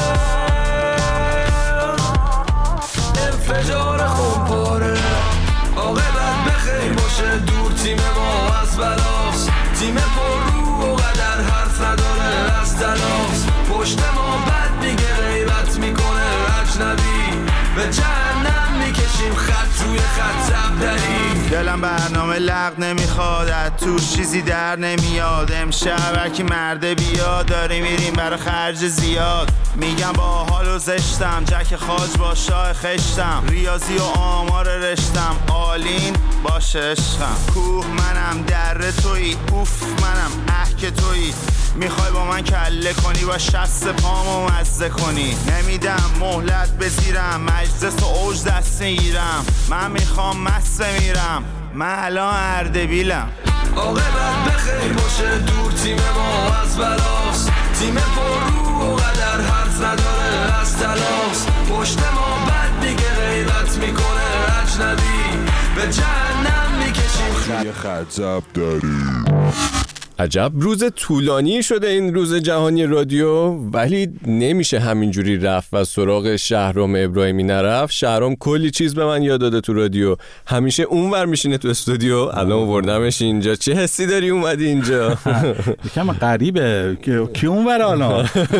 انفجار خونپاره، عاقبت بخیر باشه دور تیم ما از بلاست. تیم پر رو و قدر حرف نداره از تلاس، پشت ما بد میگه غیبت میکنه اجنبی به جهنم میکشیم خط روی خط زبدری. دلم برنامه لغ نمیخواد توش چیزی در نمیاد. امشب هرکی مرده بیاد داریم میریم برای خرج زیاد. میگم با حال و زشتم جک خاج با شاه خشتم. ریاضی و آمار رشتم آلین باشه عشقم. کوه منم در تویی اوف منم که تویی. میخوای با من کله کنی با شست پامو مزه کنی. نمیدم مهلت بزیرم مجلس و اوج دست میگیرم. من میخوام مست میرم من الان اردبیلم. عاقبت بخیر باشه دور تیم ما از بلاست. تیم پر رو و قدر حرف نداره از تلاس. پشت ما بد دیگه غیبت میکنه اجنبی به جهنم میکشیم خطب داریم. عجب روز طولانی شده این روز جهانی رادیو، ولی نمیشه همینجوری رفت و سراغ شهرام ابراهیمی نرفت. شهرام کلی چیز به من یاد داده تو رادیو، همیشه اونور میشینه تو استودیو. الان آوردمش اینجا. چه حسی داری اومدی اینجا؟ یکم غریبه کی اونور حالا؟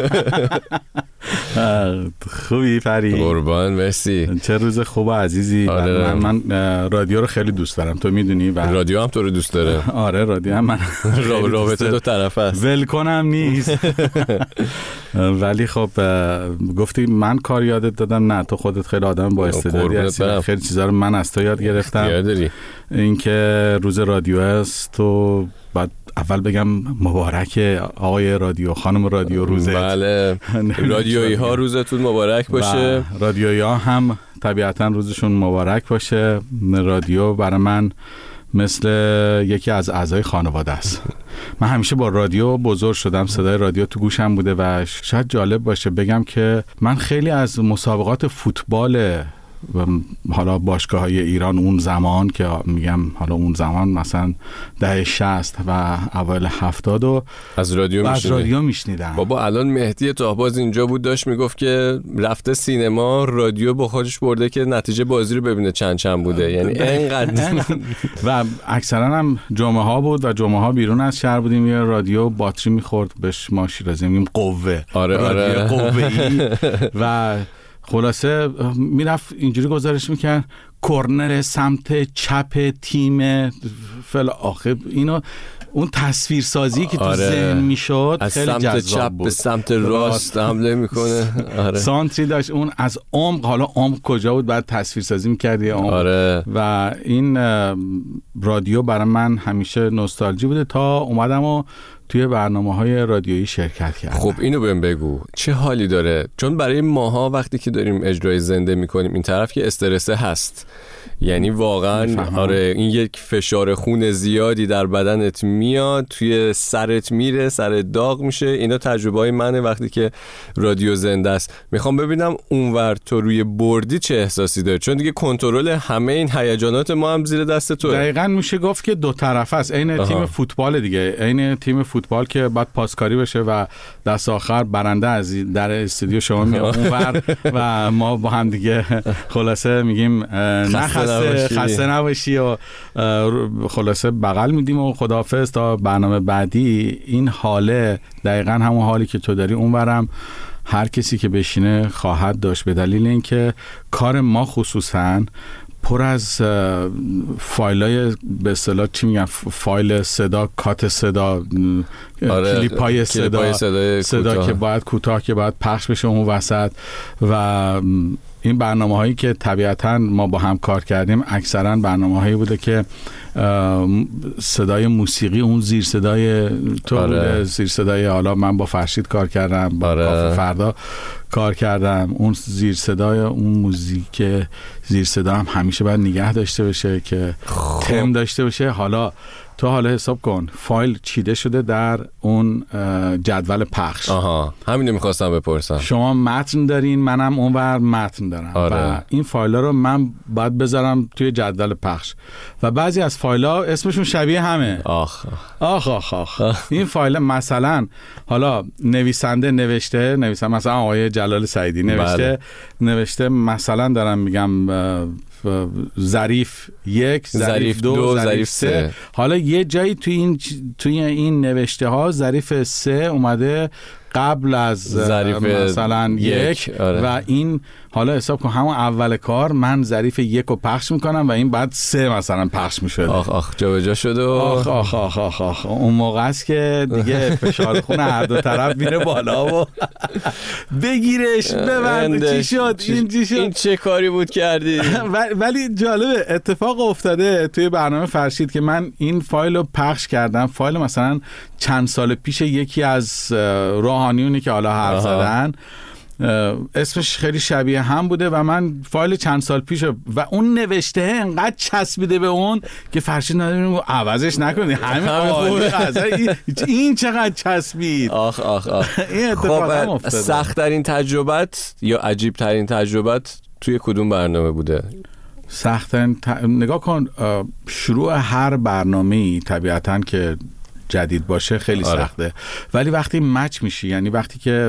خوبی فری؟ قربان مرسی. چه روز خوب و عزیزی. آره. من رادیو رو خیلی دوست دارم تو میدونی. رادیو هم تو رو دوست داره. آره رادیو هم من رابطه دو طرف است. ول کنم نیست. ولی خب گفتی من کار یادت دادم. نه تو خودت خیلی آدم با استعدادی هستی. خیلی چیزا رو من از تو یاد گرفتم. یادری اینکه روز رادیو است تو بعد اول بگم مبارک آقای رادیو خانم رادیو روزت. بله رادیویی ها روزتون مبارک باشه. رادیویی ها هم طبیعتا روزشون مبارک باشه. رادیو برای من مثل یکی از اعضای خانواده است. من همیشه با رادیو بزرگ شدم. صدای رادیو تو گوشم بوده و شاید جالب باشه بگم که من خیلی از مسابقات فوتبال حالا باشگاه‌های ایران اون زمان که میگم حالا اون زمان مثلا دهه 60 و اوایل 70 و از رادیو میشنیدم. بابا الان مهدی تاهباز اینجا بود داشت میگفت که رفته سینما رادیو با خودش برده که نتیجه بازی رو ببینه چند بوده. یعنی اینقدر. و اکثرا هم جمعه ها بود و جمعه ها بیرون از شهر بودیم. یه رادیو باتری میخورد بهش ما شیرازی میگیم قوه. رادیو قوه‌ای. و خلاصه میرفت اینجوری گزارش میکرد کورنر سمت چپ تیم فل آخه اینو اون تصویرسازی که تو ذهن میشد خیلی جذاب بود. از سمت چپ به سمت راست حمله میکنه. آره. سانتری داشت اون از عمق. حالا عمق کجا بود بعد تصویرسازی میکردی عمق. آره. و این رادیو برای من همیشه نوستالژی بوده تا اومدم و توی برنامه‌های رادیویی شرکت کردم. خب اینو بهم بگو چه حالی داره؟ چون برای ماها وقتی که داریم اجرای زنده میکنیم این طرف که استرسه هست، یعنی واقعا آره این یک فشار خون زیادی در بدنت میاد توی سرت میره، سرت داغ میشه. اینا تجربه‌های منه وقتی که رادیو زنده است. میخوام ببینم اونور تو روی بردی چه احساسی داره، چون دیگه کنترل همه این هیجانات ما هم زیر دست توه. دقیقاً میشه گفت که دو طرفه است. عین تیم فوتبال دیگه، عین تیم فوتبال که بعد پاسکاری بشه و دست آخر برنده از در استودیو شما میاد اونور و ما با هم دیگه خلاصه میگیم خسته نباشی و خلاصه بغل میدیم و خداحافظ تا برنامه بعدی. این حاله دقیقاً همون حالی که تو داری اونورم هر کسی که بشینه خواهد داشت، به دلیل اینکه کار ما خصوصاً پر از فایلای به اصطلاح چی میگن، فایل صدا، کات صدا، کلیپای صدا که باید کوتاه که باید پخش بشه اون وسط. و این برنامه‌هایی که طبیعتاً ما با هم کار کردیم اکثراً برنامه‌هایی بوده که صدای موسیقی اون زیر صدای تو بوده، زیر صدای حالا من با فرشید کار کردم، با کافه فردا کار کردم. اون زیر صدای اون موزیک زیر صدا هم همیشه باید نگه داشته بشه که تم داشته باشه. حالا تو حالا حساب کن فایل چیده شده در اون جدول پخش. همینو میخواستم بپرسم. شما متن دارین، منم اونور متن دارم. و این فایل‌ها رو من باید بذارم توی جدول پخش و بعضی از فایل‌ها اسمشون شبیه همه. آخ. این فایل مثلا حالا نویسنده نوشته مثلا آقای جلال سعیدی نوشته مثلا دارم میگم ظریف 1 ظریف 2 ظریف 3. حالا یه جایی توی این نوشته ها ظریف 3 اومده قبل از مثلا یک و این حالا حساب کن همون اول کار من ظریف 1 رو پخش میکنم و این بعد 3 مثلا پخش میشده. آخ جابجا شده و آخ اون موقع است که دیگه فشار خون هر دو طرف میره بالا و بگیرش ببند. چی شد این چه کاری بود کردی؟ ولی جالبه اتفاق افتاده توی برنامه فرشید که من این فایل رو پخش کردم. فایل مثلا چند سال پیش یکی از روحانیونی که حالا حرف زدن اسمش خیلی شبیه هم بوده و من فایل چند سال پیش و اون نوشته انقدر چسبیده به اون که فرشید نداریم عوضش نکنی. همین این چقدر چسبید. آخ این اتفاق هم افتاده. سخت ترین تجربت یا عجیب ترین تجربت توی کدوم برنامه بوده؟ سخت‌ترین نگاه کن، شروع هر برنامه‌ای طبیعتاً که جدید باشه خیلی سخته، ولی وقتی مچ میشی، یعنی وقتی که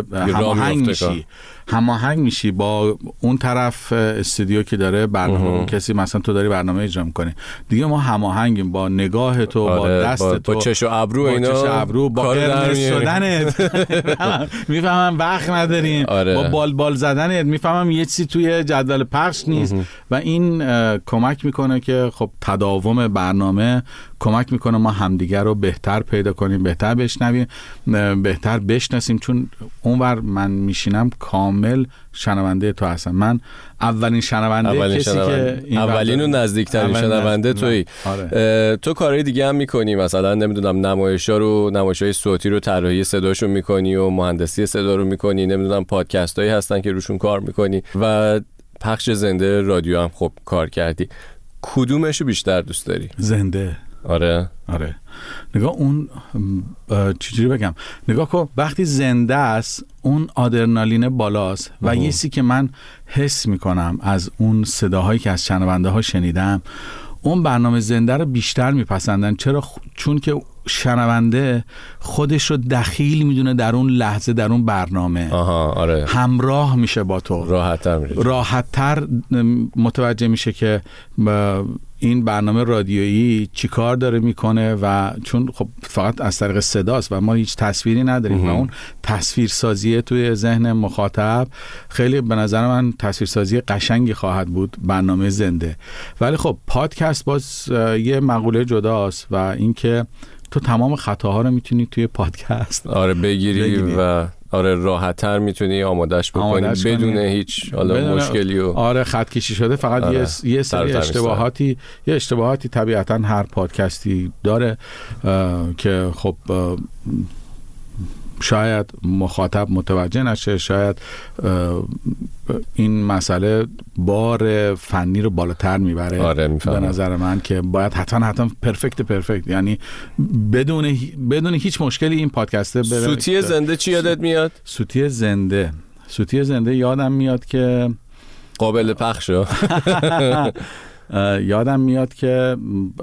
هماهنگ میشی با اون طرف استودیو که داره برنامه، اون کسی مثلا تو داری برنامه اجرا میکنی دیگه، ما هماهنگیم با نگاه تو، با دست تو، با چش و ابرو، اینا با قرمز شدنت میفهمم وقت نداریم، با بال زدنت میفهمم یه چیزی توی جدول پخش نیست و این کمک میکنه که خب تداوم برنامه کمک میکنه ما همدیگر رو بهتر پیدا کنیم، بهتر بشنویم، بهتر بشناسیم. چون اونور من میشینم کامل شنونده تو هستم. من اولین شنونده کسی که اولین و نزدیکترین شنونده تویی. تو کارهای دیگه هم میکنی، مثلا نمیدونم نمایش‌های صوتی رو طراحی صداشو میکنی و مهندسی صدا رو میکنی، نمیدونم پادکستایی هستن که روشون کار میکنی و پخش زنده رادیو هم خب کار کردی. کدومشو بیشتر دوست داری؟ زنده. آره نگاه اون چجوری بگم، نگاه کن وقتی زنده است اون آدرنالین بالاست و یه چیزی که من حس میکنم از اون صداهایی که از شنونده ها شنیدم، اون برنامه زنده رو بیشتر میپسندن. چرا؟ چون که شنونده خودش رو دخیل میدونه در اون لحظه، در اون برنامه. همراه میشه با تو، راحت‌تر متوجه میشه که این برنامه رادیویی چی کار داره میکنه و چون خب فقط از طریق صداست و ما هیچ تصویری نداریم و اون تصویرسازی توی ذهن مخاطب خیلی به نظر من تصویرسازی قشنگی خواهد بود برنامه زنده. ولی خب پادکست باز یه مقوله جداست و اینکه تو تمام خطاها رو میتونی توی پادکست بگیری و راحت‌تر میتونی آمادش بکنی بدون هیچ مشکلی و خط کشی شده. فقط یه سری اشتباهاتی طبیعتاً هر پادکستی داره که خب شاید مخاطب متوجه نشه، شاید این مسئله بار فنی رو بالاتر میبره. به نظر من که باید حتما پرفکت، یعنی بدون هیچ مشکلی این پادکسته بره. سوتی زنده چی یادت میاد؟ سوتی زنده یادم میاد که قابل پخشه. یادم میاد که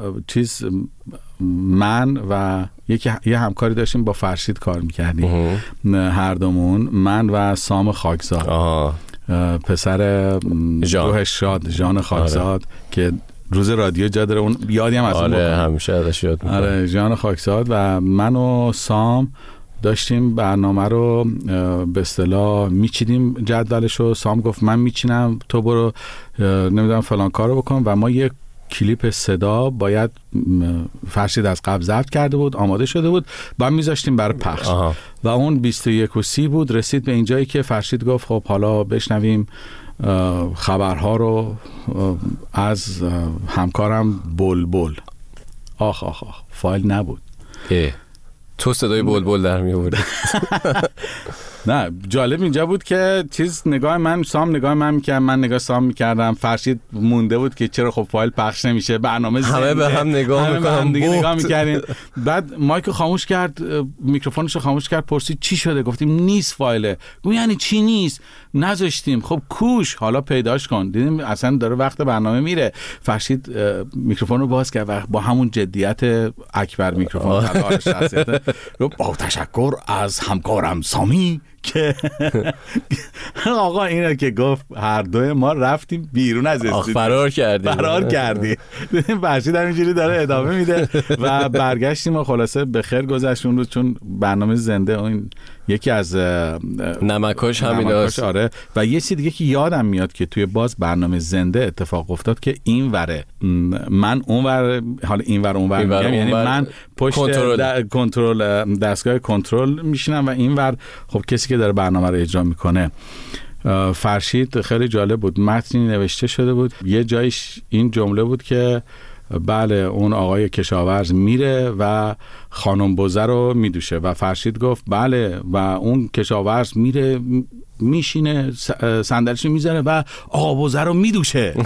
من و یه همکاری داشتیم با فرشید کار میکردیم، هر دومون، من و سام خاکزاد، پسر روح شاد ژان خاکزاد که روز رادیو جا داره، اون یادی هم از اون همیشه ازش یاد میکنم. ژان خاکزاد و من و سام داشتیم برنامه رو به اصطلاح میچیدیم جدولشو. سام گفت من میچینم، تو برو نمیدونم فلان کارو بکن و ما یک کلیپ صدا باید فرشید از قبل ضبط کرده بود، آماده شده بود، بعد میذاشتیم برای پخش و اون 21:30 بود. رسید به اینجایی که فرشید گفت خب حالا بشنویم خبرها رو از همکارم بلبل. آخ فایل نبود. تو صدای بلبل در می‌آوردی. نه جالب اینجا بود که سام نگاه من می‌کرد، من نگاه سام می‌کردم، فرشید مونده بود که چرا خب فایل پخش نمیشه، برنامه زنده، همه به هم نگاه می‌کردیم. بعد مایک خاموش کرد، میکروفونش رو خاموش کرد، پرسید چی شده؟ گفتیم نیست فایله. گفت یعنی چی نیست؟ نذاشتیم. خب کوش، حالا پیداش کن. دیدیم اصلا داره وقت برنامه میره. فرشید میکروفون رو باز کرد و با همون جدیت اکبر میکروفون با تشکر از همکارم سامی که آقا اینه که گفت هر دوی ما رفتیم بیرون از استودیو، فرار کردیم. فرشید همینجوری داره ادامه میده و برگشتیم و خلاصه به خیر گذشت اون روز، چون برنامه زنده اون یکی از نمکاش همیناست. آره. و یه چیز دیگه که یادم میاد که توی باز برنامه زنده اتفاق افتاد که این وره من اون ور، حالا این ور اون ور میگم، یعنی من پشت کنترل دستگاه کنترل میشینم و این ور خب کسی که داره برنامه رو اجرا میکنه. فرشید خیلی جالب بود، متنی نوشته شده بود، یه جایش این جمله بود که بله اون آقای کشاورز میره و خانم بوزه رو میدوشه و فرشید گفت بله و اون کشاورز میره میشینه صندلیشو میذاره و آقا بوزه رو میدوشه.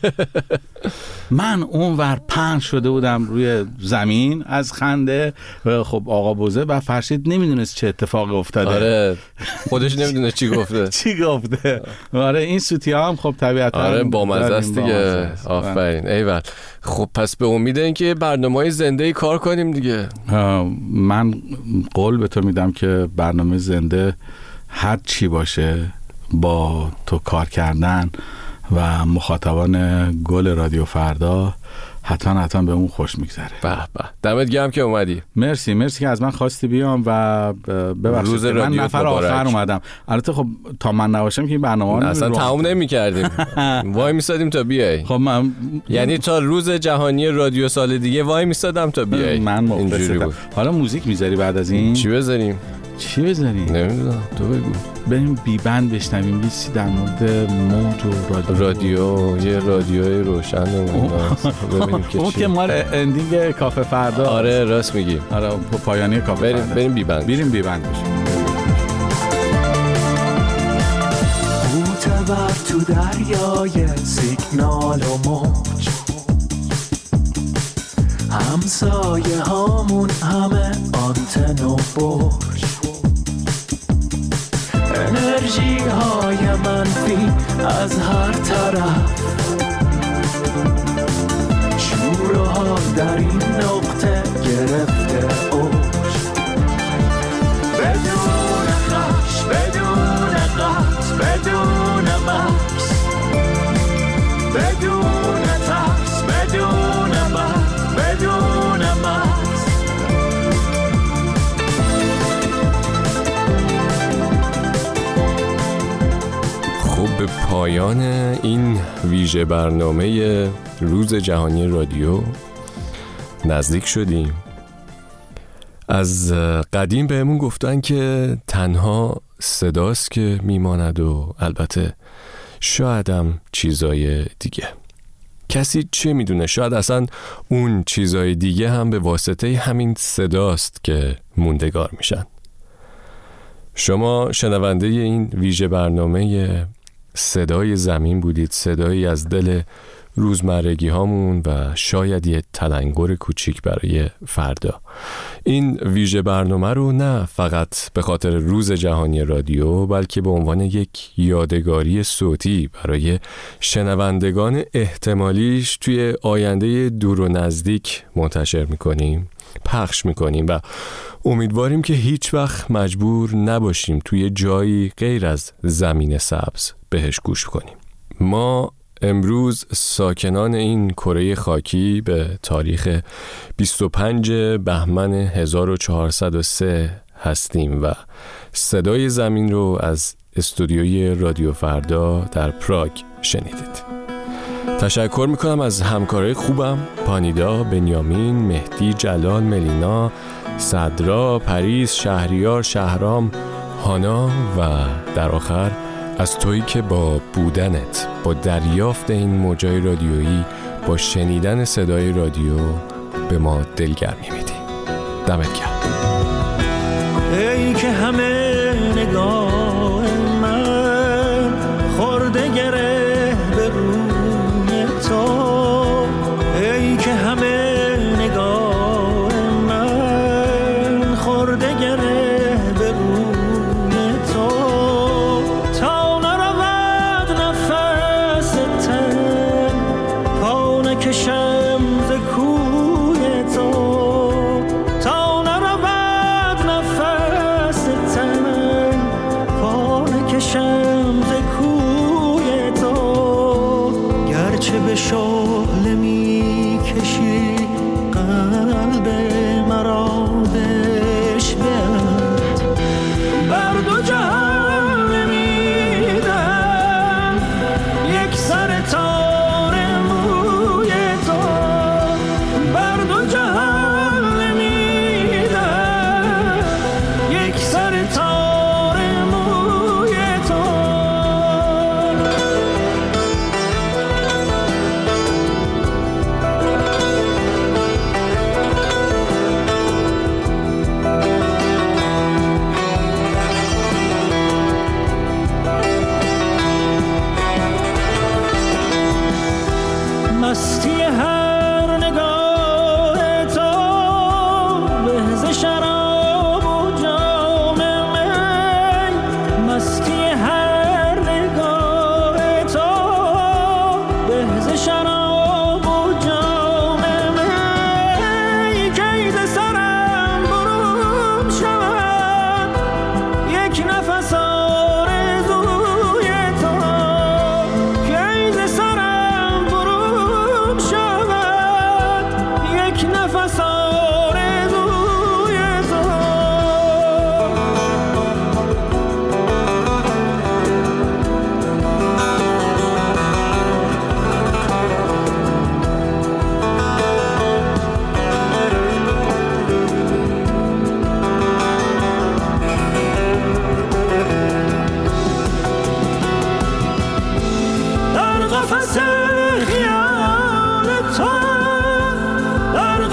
من اون ور پهن شده بودم روی زمین از خنده. خب آقا بوزه و فرشید نمیدونست چه اتفاقی افتاده. آره خودش نمیدونه چی گفته. آره این سوتیا هم خب طبیعتا آره بامزه است دیگه. آفرین ایول. خب پس به امید اینکه برنامه‌های زنده کار کنیم دیگه. من قول به تو میدم که برنامه زنده هر چی باشه با تو کار کردن و مخاطبان گل رادیو فردا حتما به اون خوش میگذره. به به دمت گرم که اومدی. مرسی که از من خواستی بیام و ببخشید من نفر آخر اومدم. البته خب تا من نباشم که این برنامه اصلا تموم نمی‌کردیم. وای میسادیم تا بیای. خب من یعنی تا روز جهانی رادیو سال دیگه وای میسادم تا بیای. من مخلصم. حالا موزیک میذاری بعد از این؟ چی بذاریم؟ نمیدونم تو بگو. بریم بی بند بشنویم یه چیزی در مورد موج و رادیو. یه رادیوی روشن ببینیم که اون که مال اندینگ کافه فردا. آره راست میگی. آره پایانی کافه فردا. بریم بی بند بشیم. معتبر تو دریای سیگنال و موج، همسایه هامون همه آنتن و برج، انرژی های منفی از هر طرف، شور و حال در این نقطه گرفته اوج، بدون خش، بدون قطع، بدون مکس، بدون ترس، بدون مرگ، بدون مکس. خب به پایان این ویژه برنامه روز جهانی رادیو نزدیک شدیم. از قدیم بهمون گفتن که تنها صداست که میماند و البته شایدم چیزای دیگه. کسی چه میدونه، شاید اصلا اون چیزای دیگه هم به واسطه همین صداست که موندگار میشن. شما شنونده این ویژه برنامه صدای زمین بودید، صدایی از دل روزمرگی هامون و شاید یه تلنگر کوچیک برای فردا. این ویژه برنامه رو نه فقط به خاطر روز جهانی رادیو بلکه به عنوان یک یادگاری صوتی برای شنوندگان احتمالیش توی آینده دور و نزدیک منتشر میکنیم، پخش میکنیم و امیدواریم که هیچ وقت مجبور نباشیم توی جایی غیر از زمین سبز بهش گوش کنیم. ما امروز ساکنان این کره خاکی به تاریخ 25 بهمن 1403 هستیم و صدای زمین رو از استودیوی رادیو فردا در پراگ شنیدید. تشکر میکنم از همکارای خوبم، پانیدا، بنیامین، مهدی، جلال، ملینا، صدرا، پریز، شهریار، شهرام، هانا و در آخر از تویی که با بودنت، با دریافت این موجای رادیویی، با شنیدن صدای رادیو به ما دلگرمی میدی. دمت گرم. ای که همه نگاه من خورده گره به روی تو، ای که همه نگاه من خورده گره به روی تو، تا نرود نفس تن پا نکشم ز کوی تو، تا نرود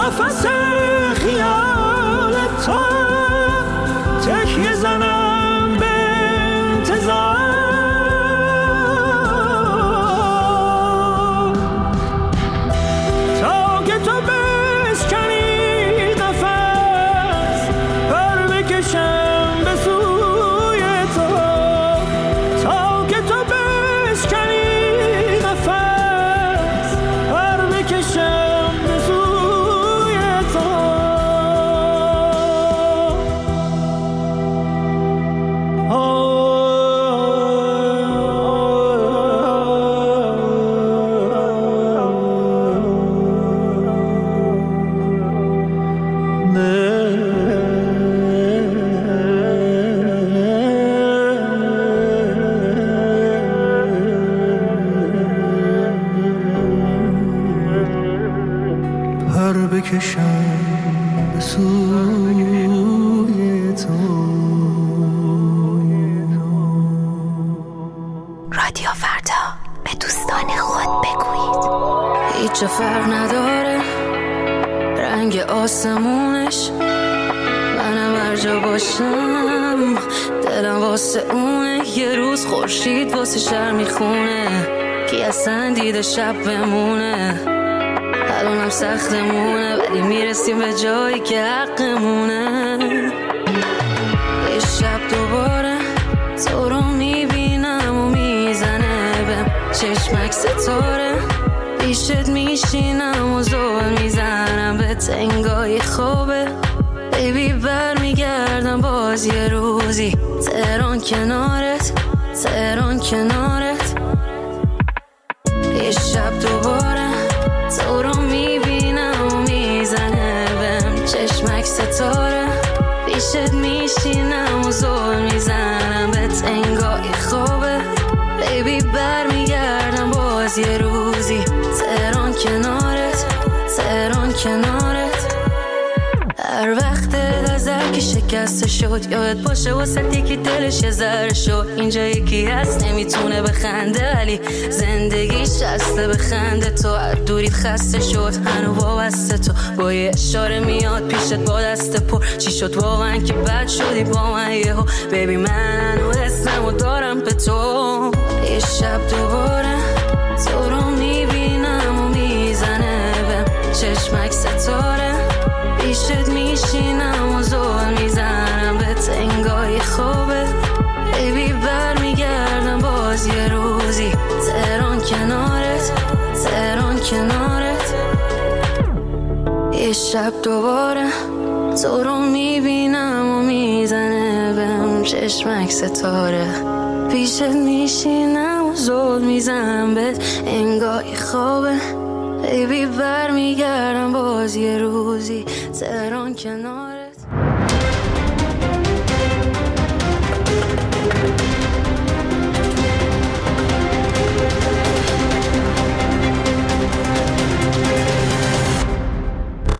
قفس خیال تو تکیه زنم به انتظار تا که تو بشکنی قفس پر بکشم به سوی تو تا که تو بشکنی قفس پر بکشم به سوی تو پر بکشم به سوی تو. رادیو فردا به دوستان خود بگویید هیچ فرق نداره رنگ آسمونش، منم هر جا باشم دلم واسه اونه. یه روز خورشید واسه شهر میخونه، کی اصلا دیده شب بمونه. الانم سختمونه ولی میرسیم به جایی که حقمونه. یه شب دوباره تو رو میبینم و میزنه بهم چشمک ستاره، پیشت میشینم و زول میزنم به تنگای خوبه. بیبی برمیگردم باز یه روزی تهران کنارت، تهران کنارت. یه شب دوباره تو رو میبینم و میزنه بهم چشمک ستاره، پیشت میشینم و زول میزنم به تنگای خوبه. بیبی برمیگردم باز یه روزی تهران کنارت، تهران کنارت. هر وقت نظر که شکسته شد یاد باشه واسه که دلش یه ذره شد. اینجا یکی هست نمیتونه بخنده ولی زندگیش هسته بخنده. تو از دوریت خسته شد هنو وابسته تو، با یه اشاره میاد پیشت با دست پر. چی شد واقعا که بد شدی با من یهو؟ بیبی من هنو اسممو دارم به تو. یه شب دوباره تو رو میبینم و میزنه بهم چشمک ستاره، پیشت میشینم و زول میزنم به تنگای خوبه. بیبی برمیگردم باز یه روزی تهران کنارت، تهران کنارت. یه شب دوباره تو رو میبینم و میزنه بهم چشمک ستاره، پیشت میشینم و زول میزنم به تنگای خوبه. بیبی برمیگردم باز یه روزی تهران کنار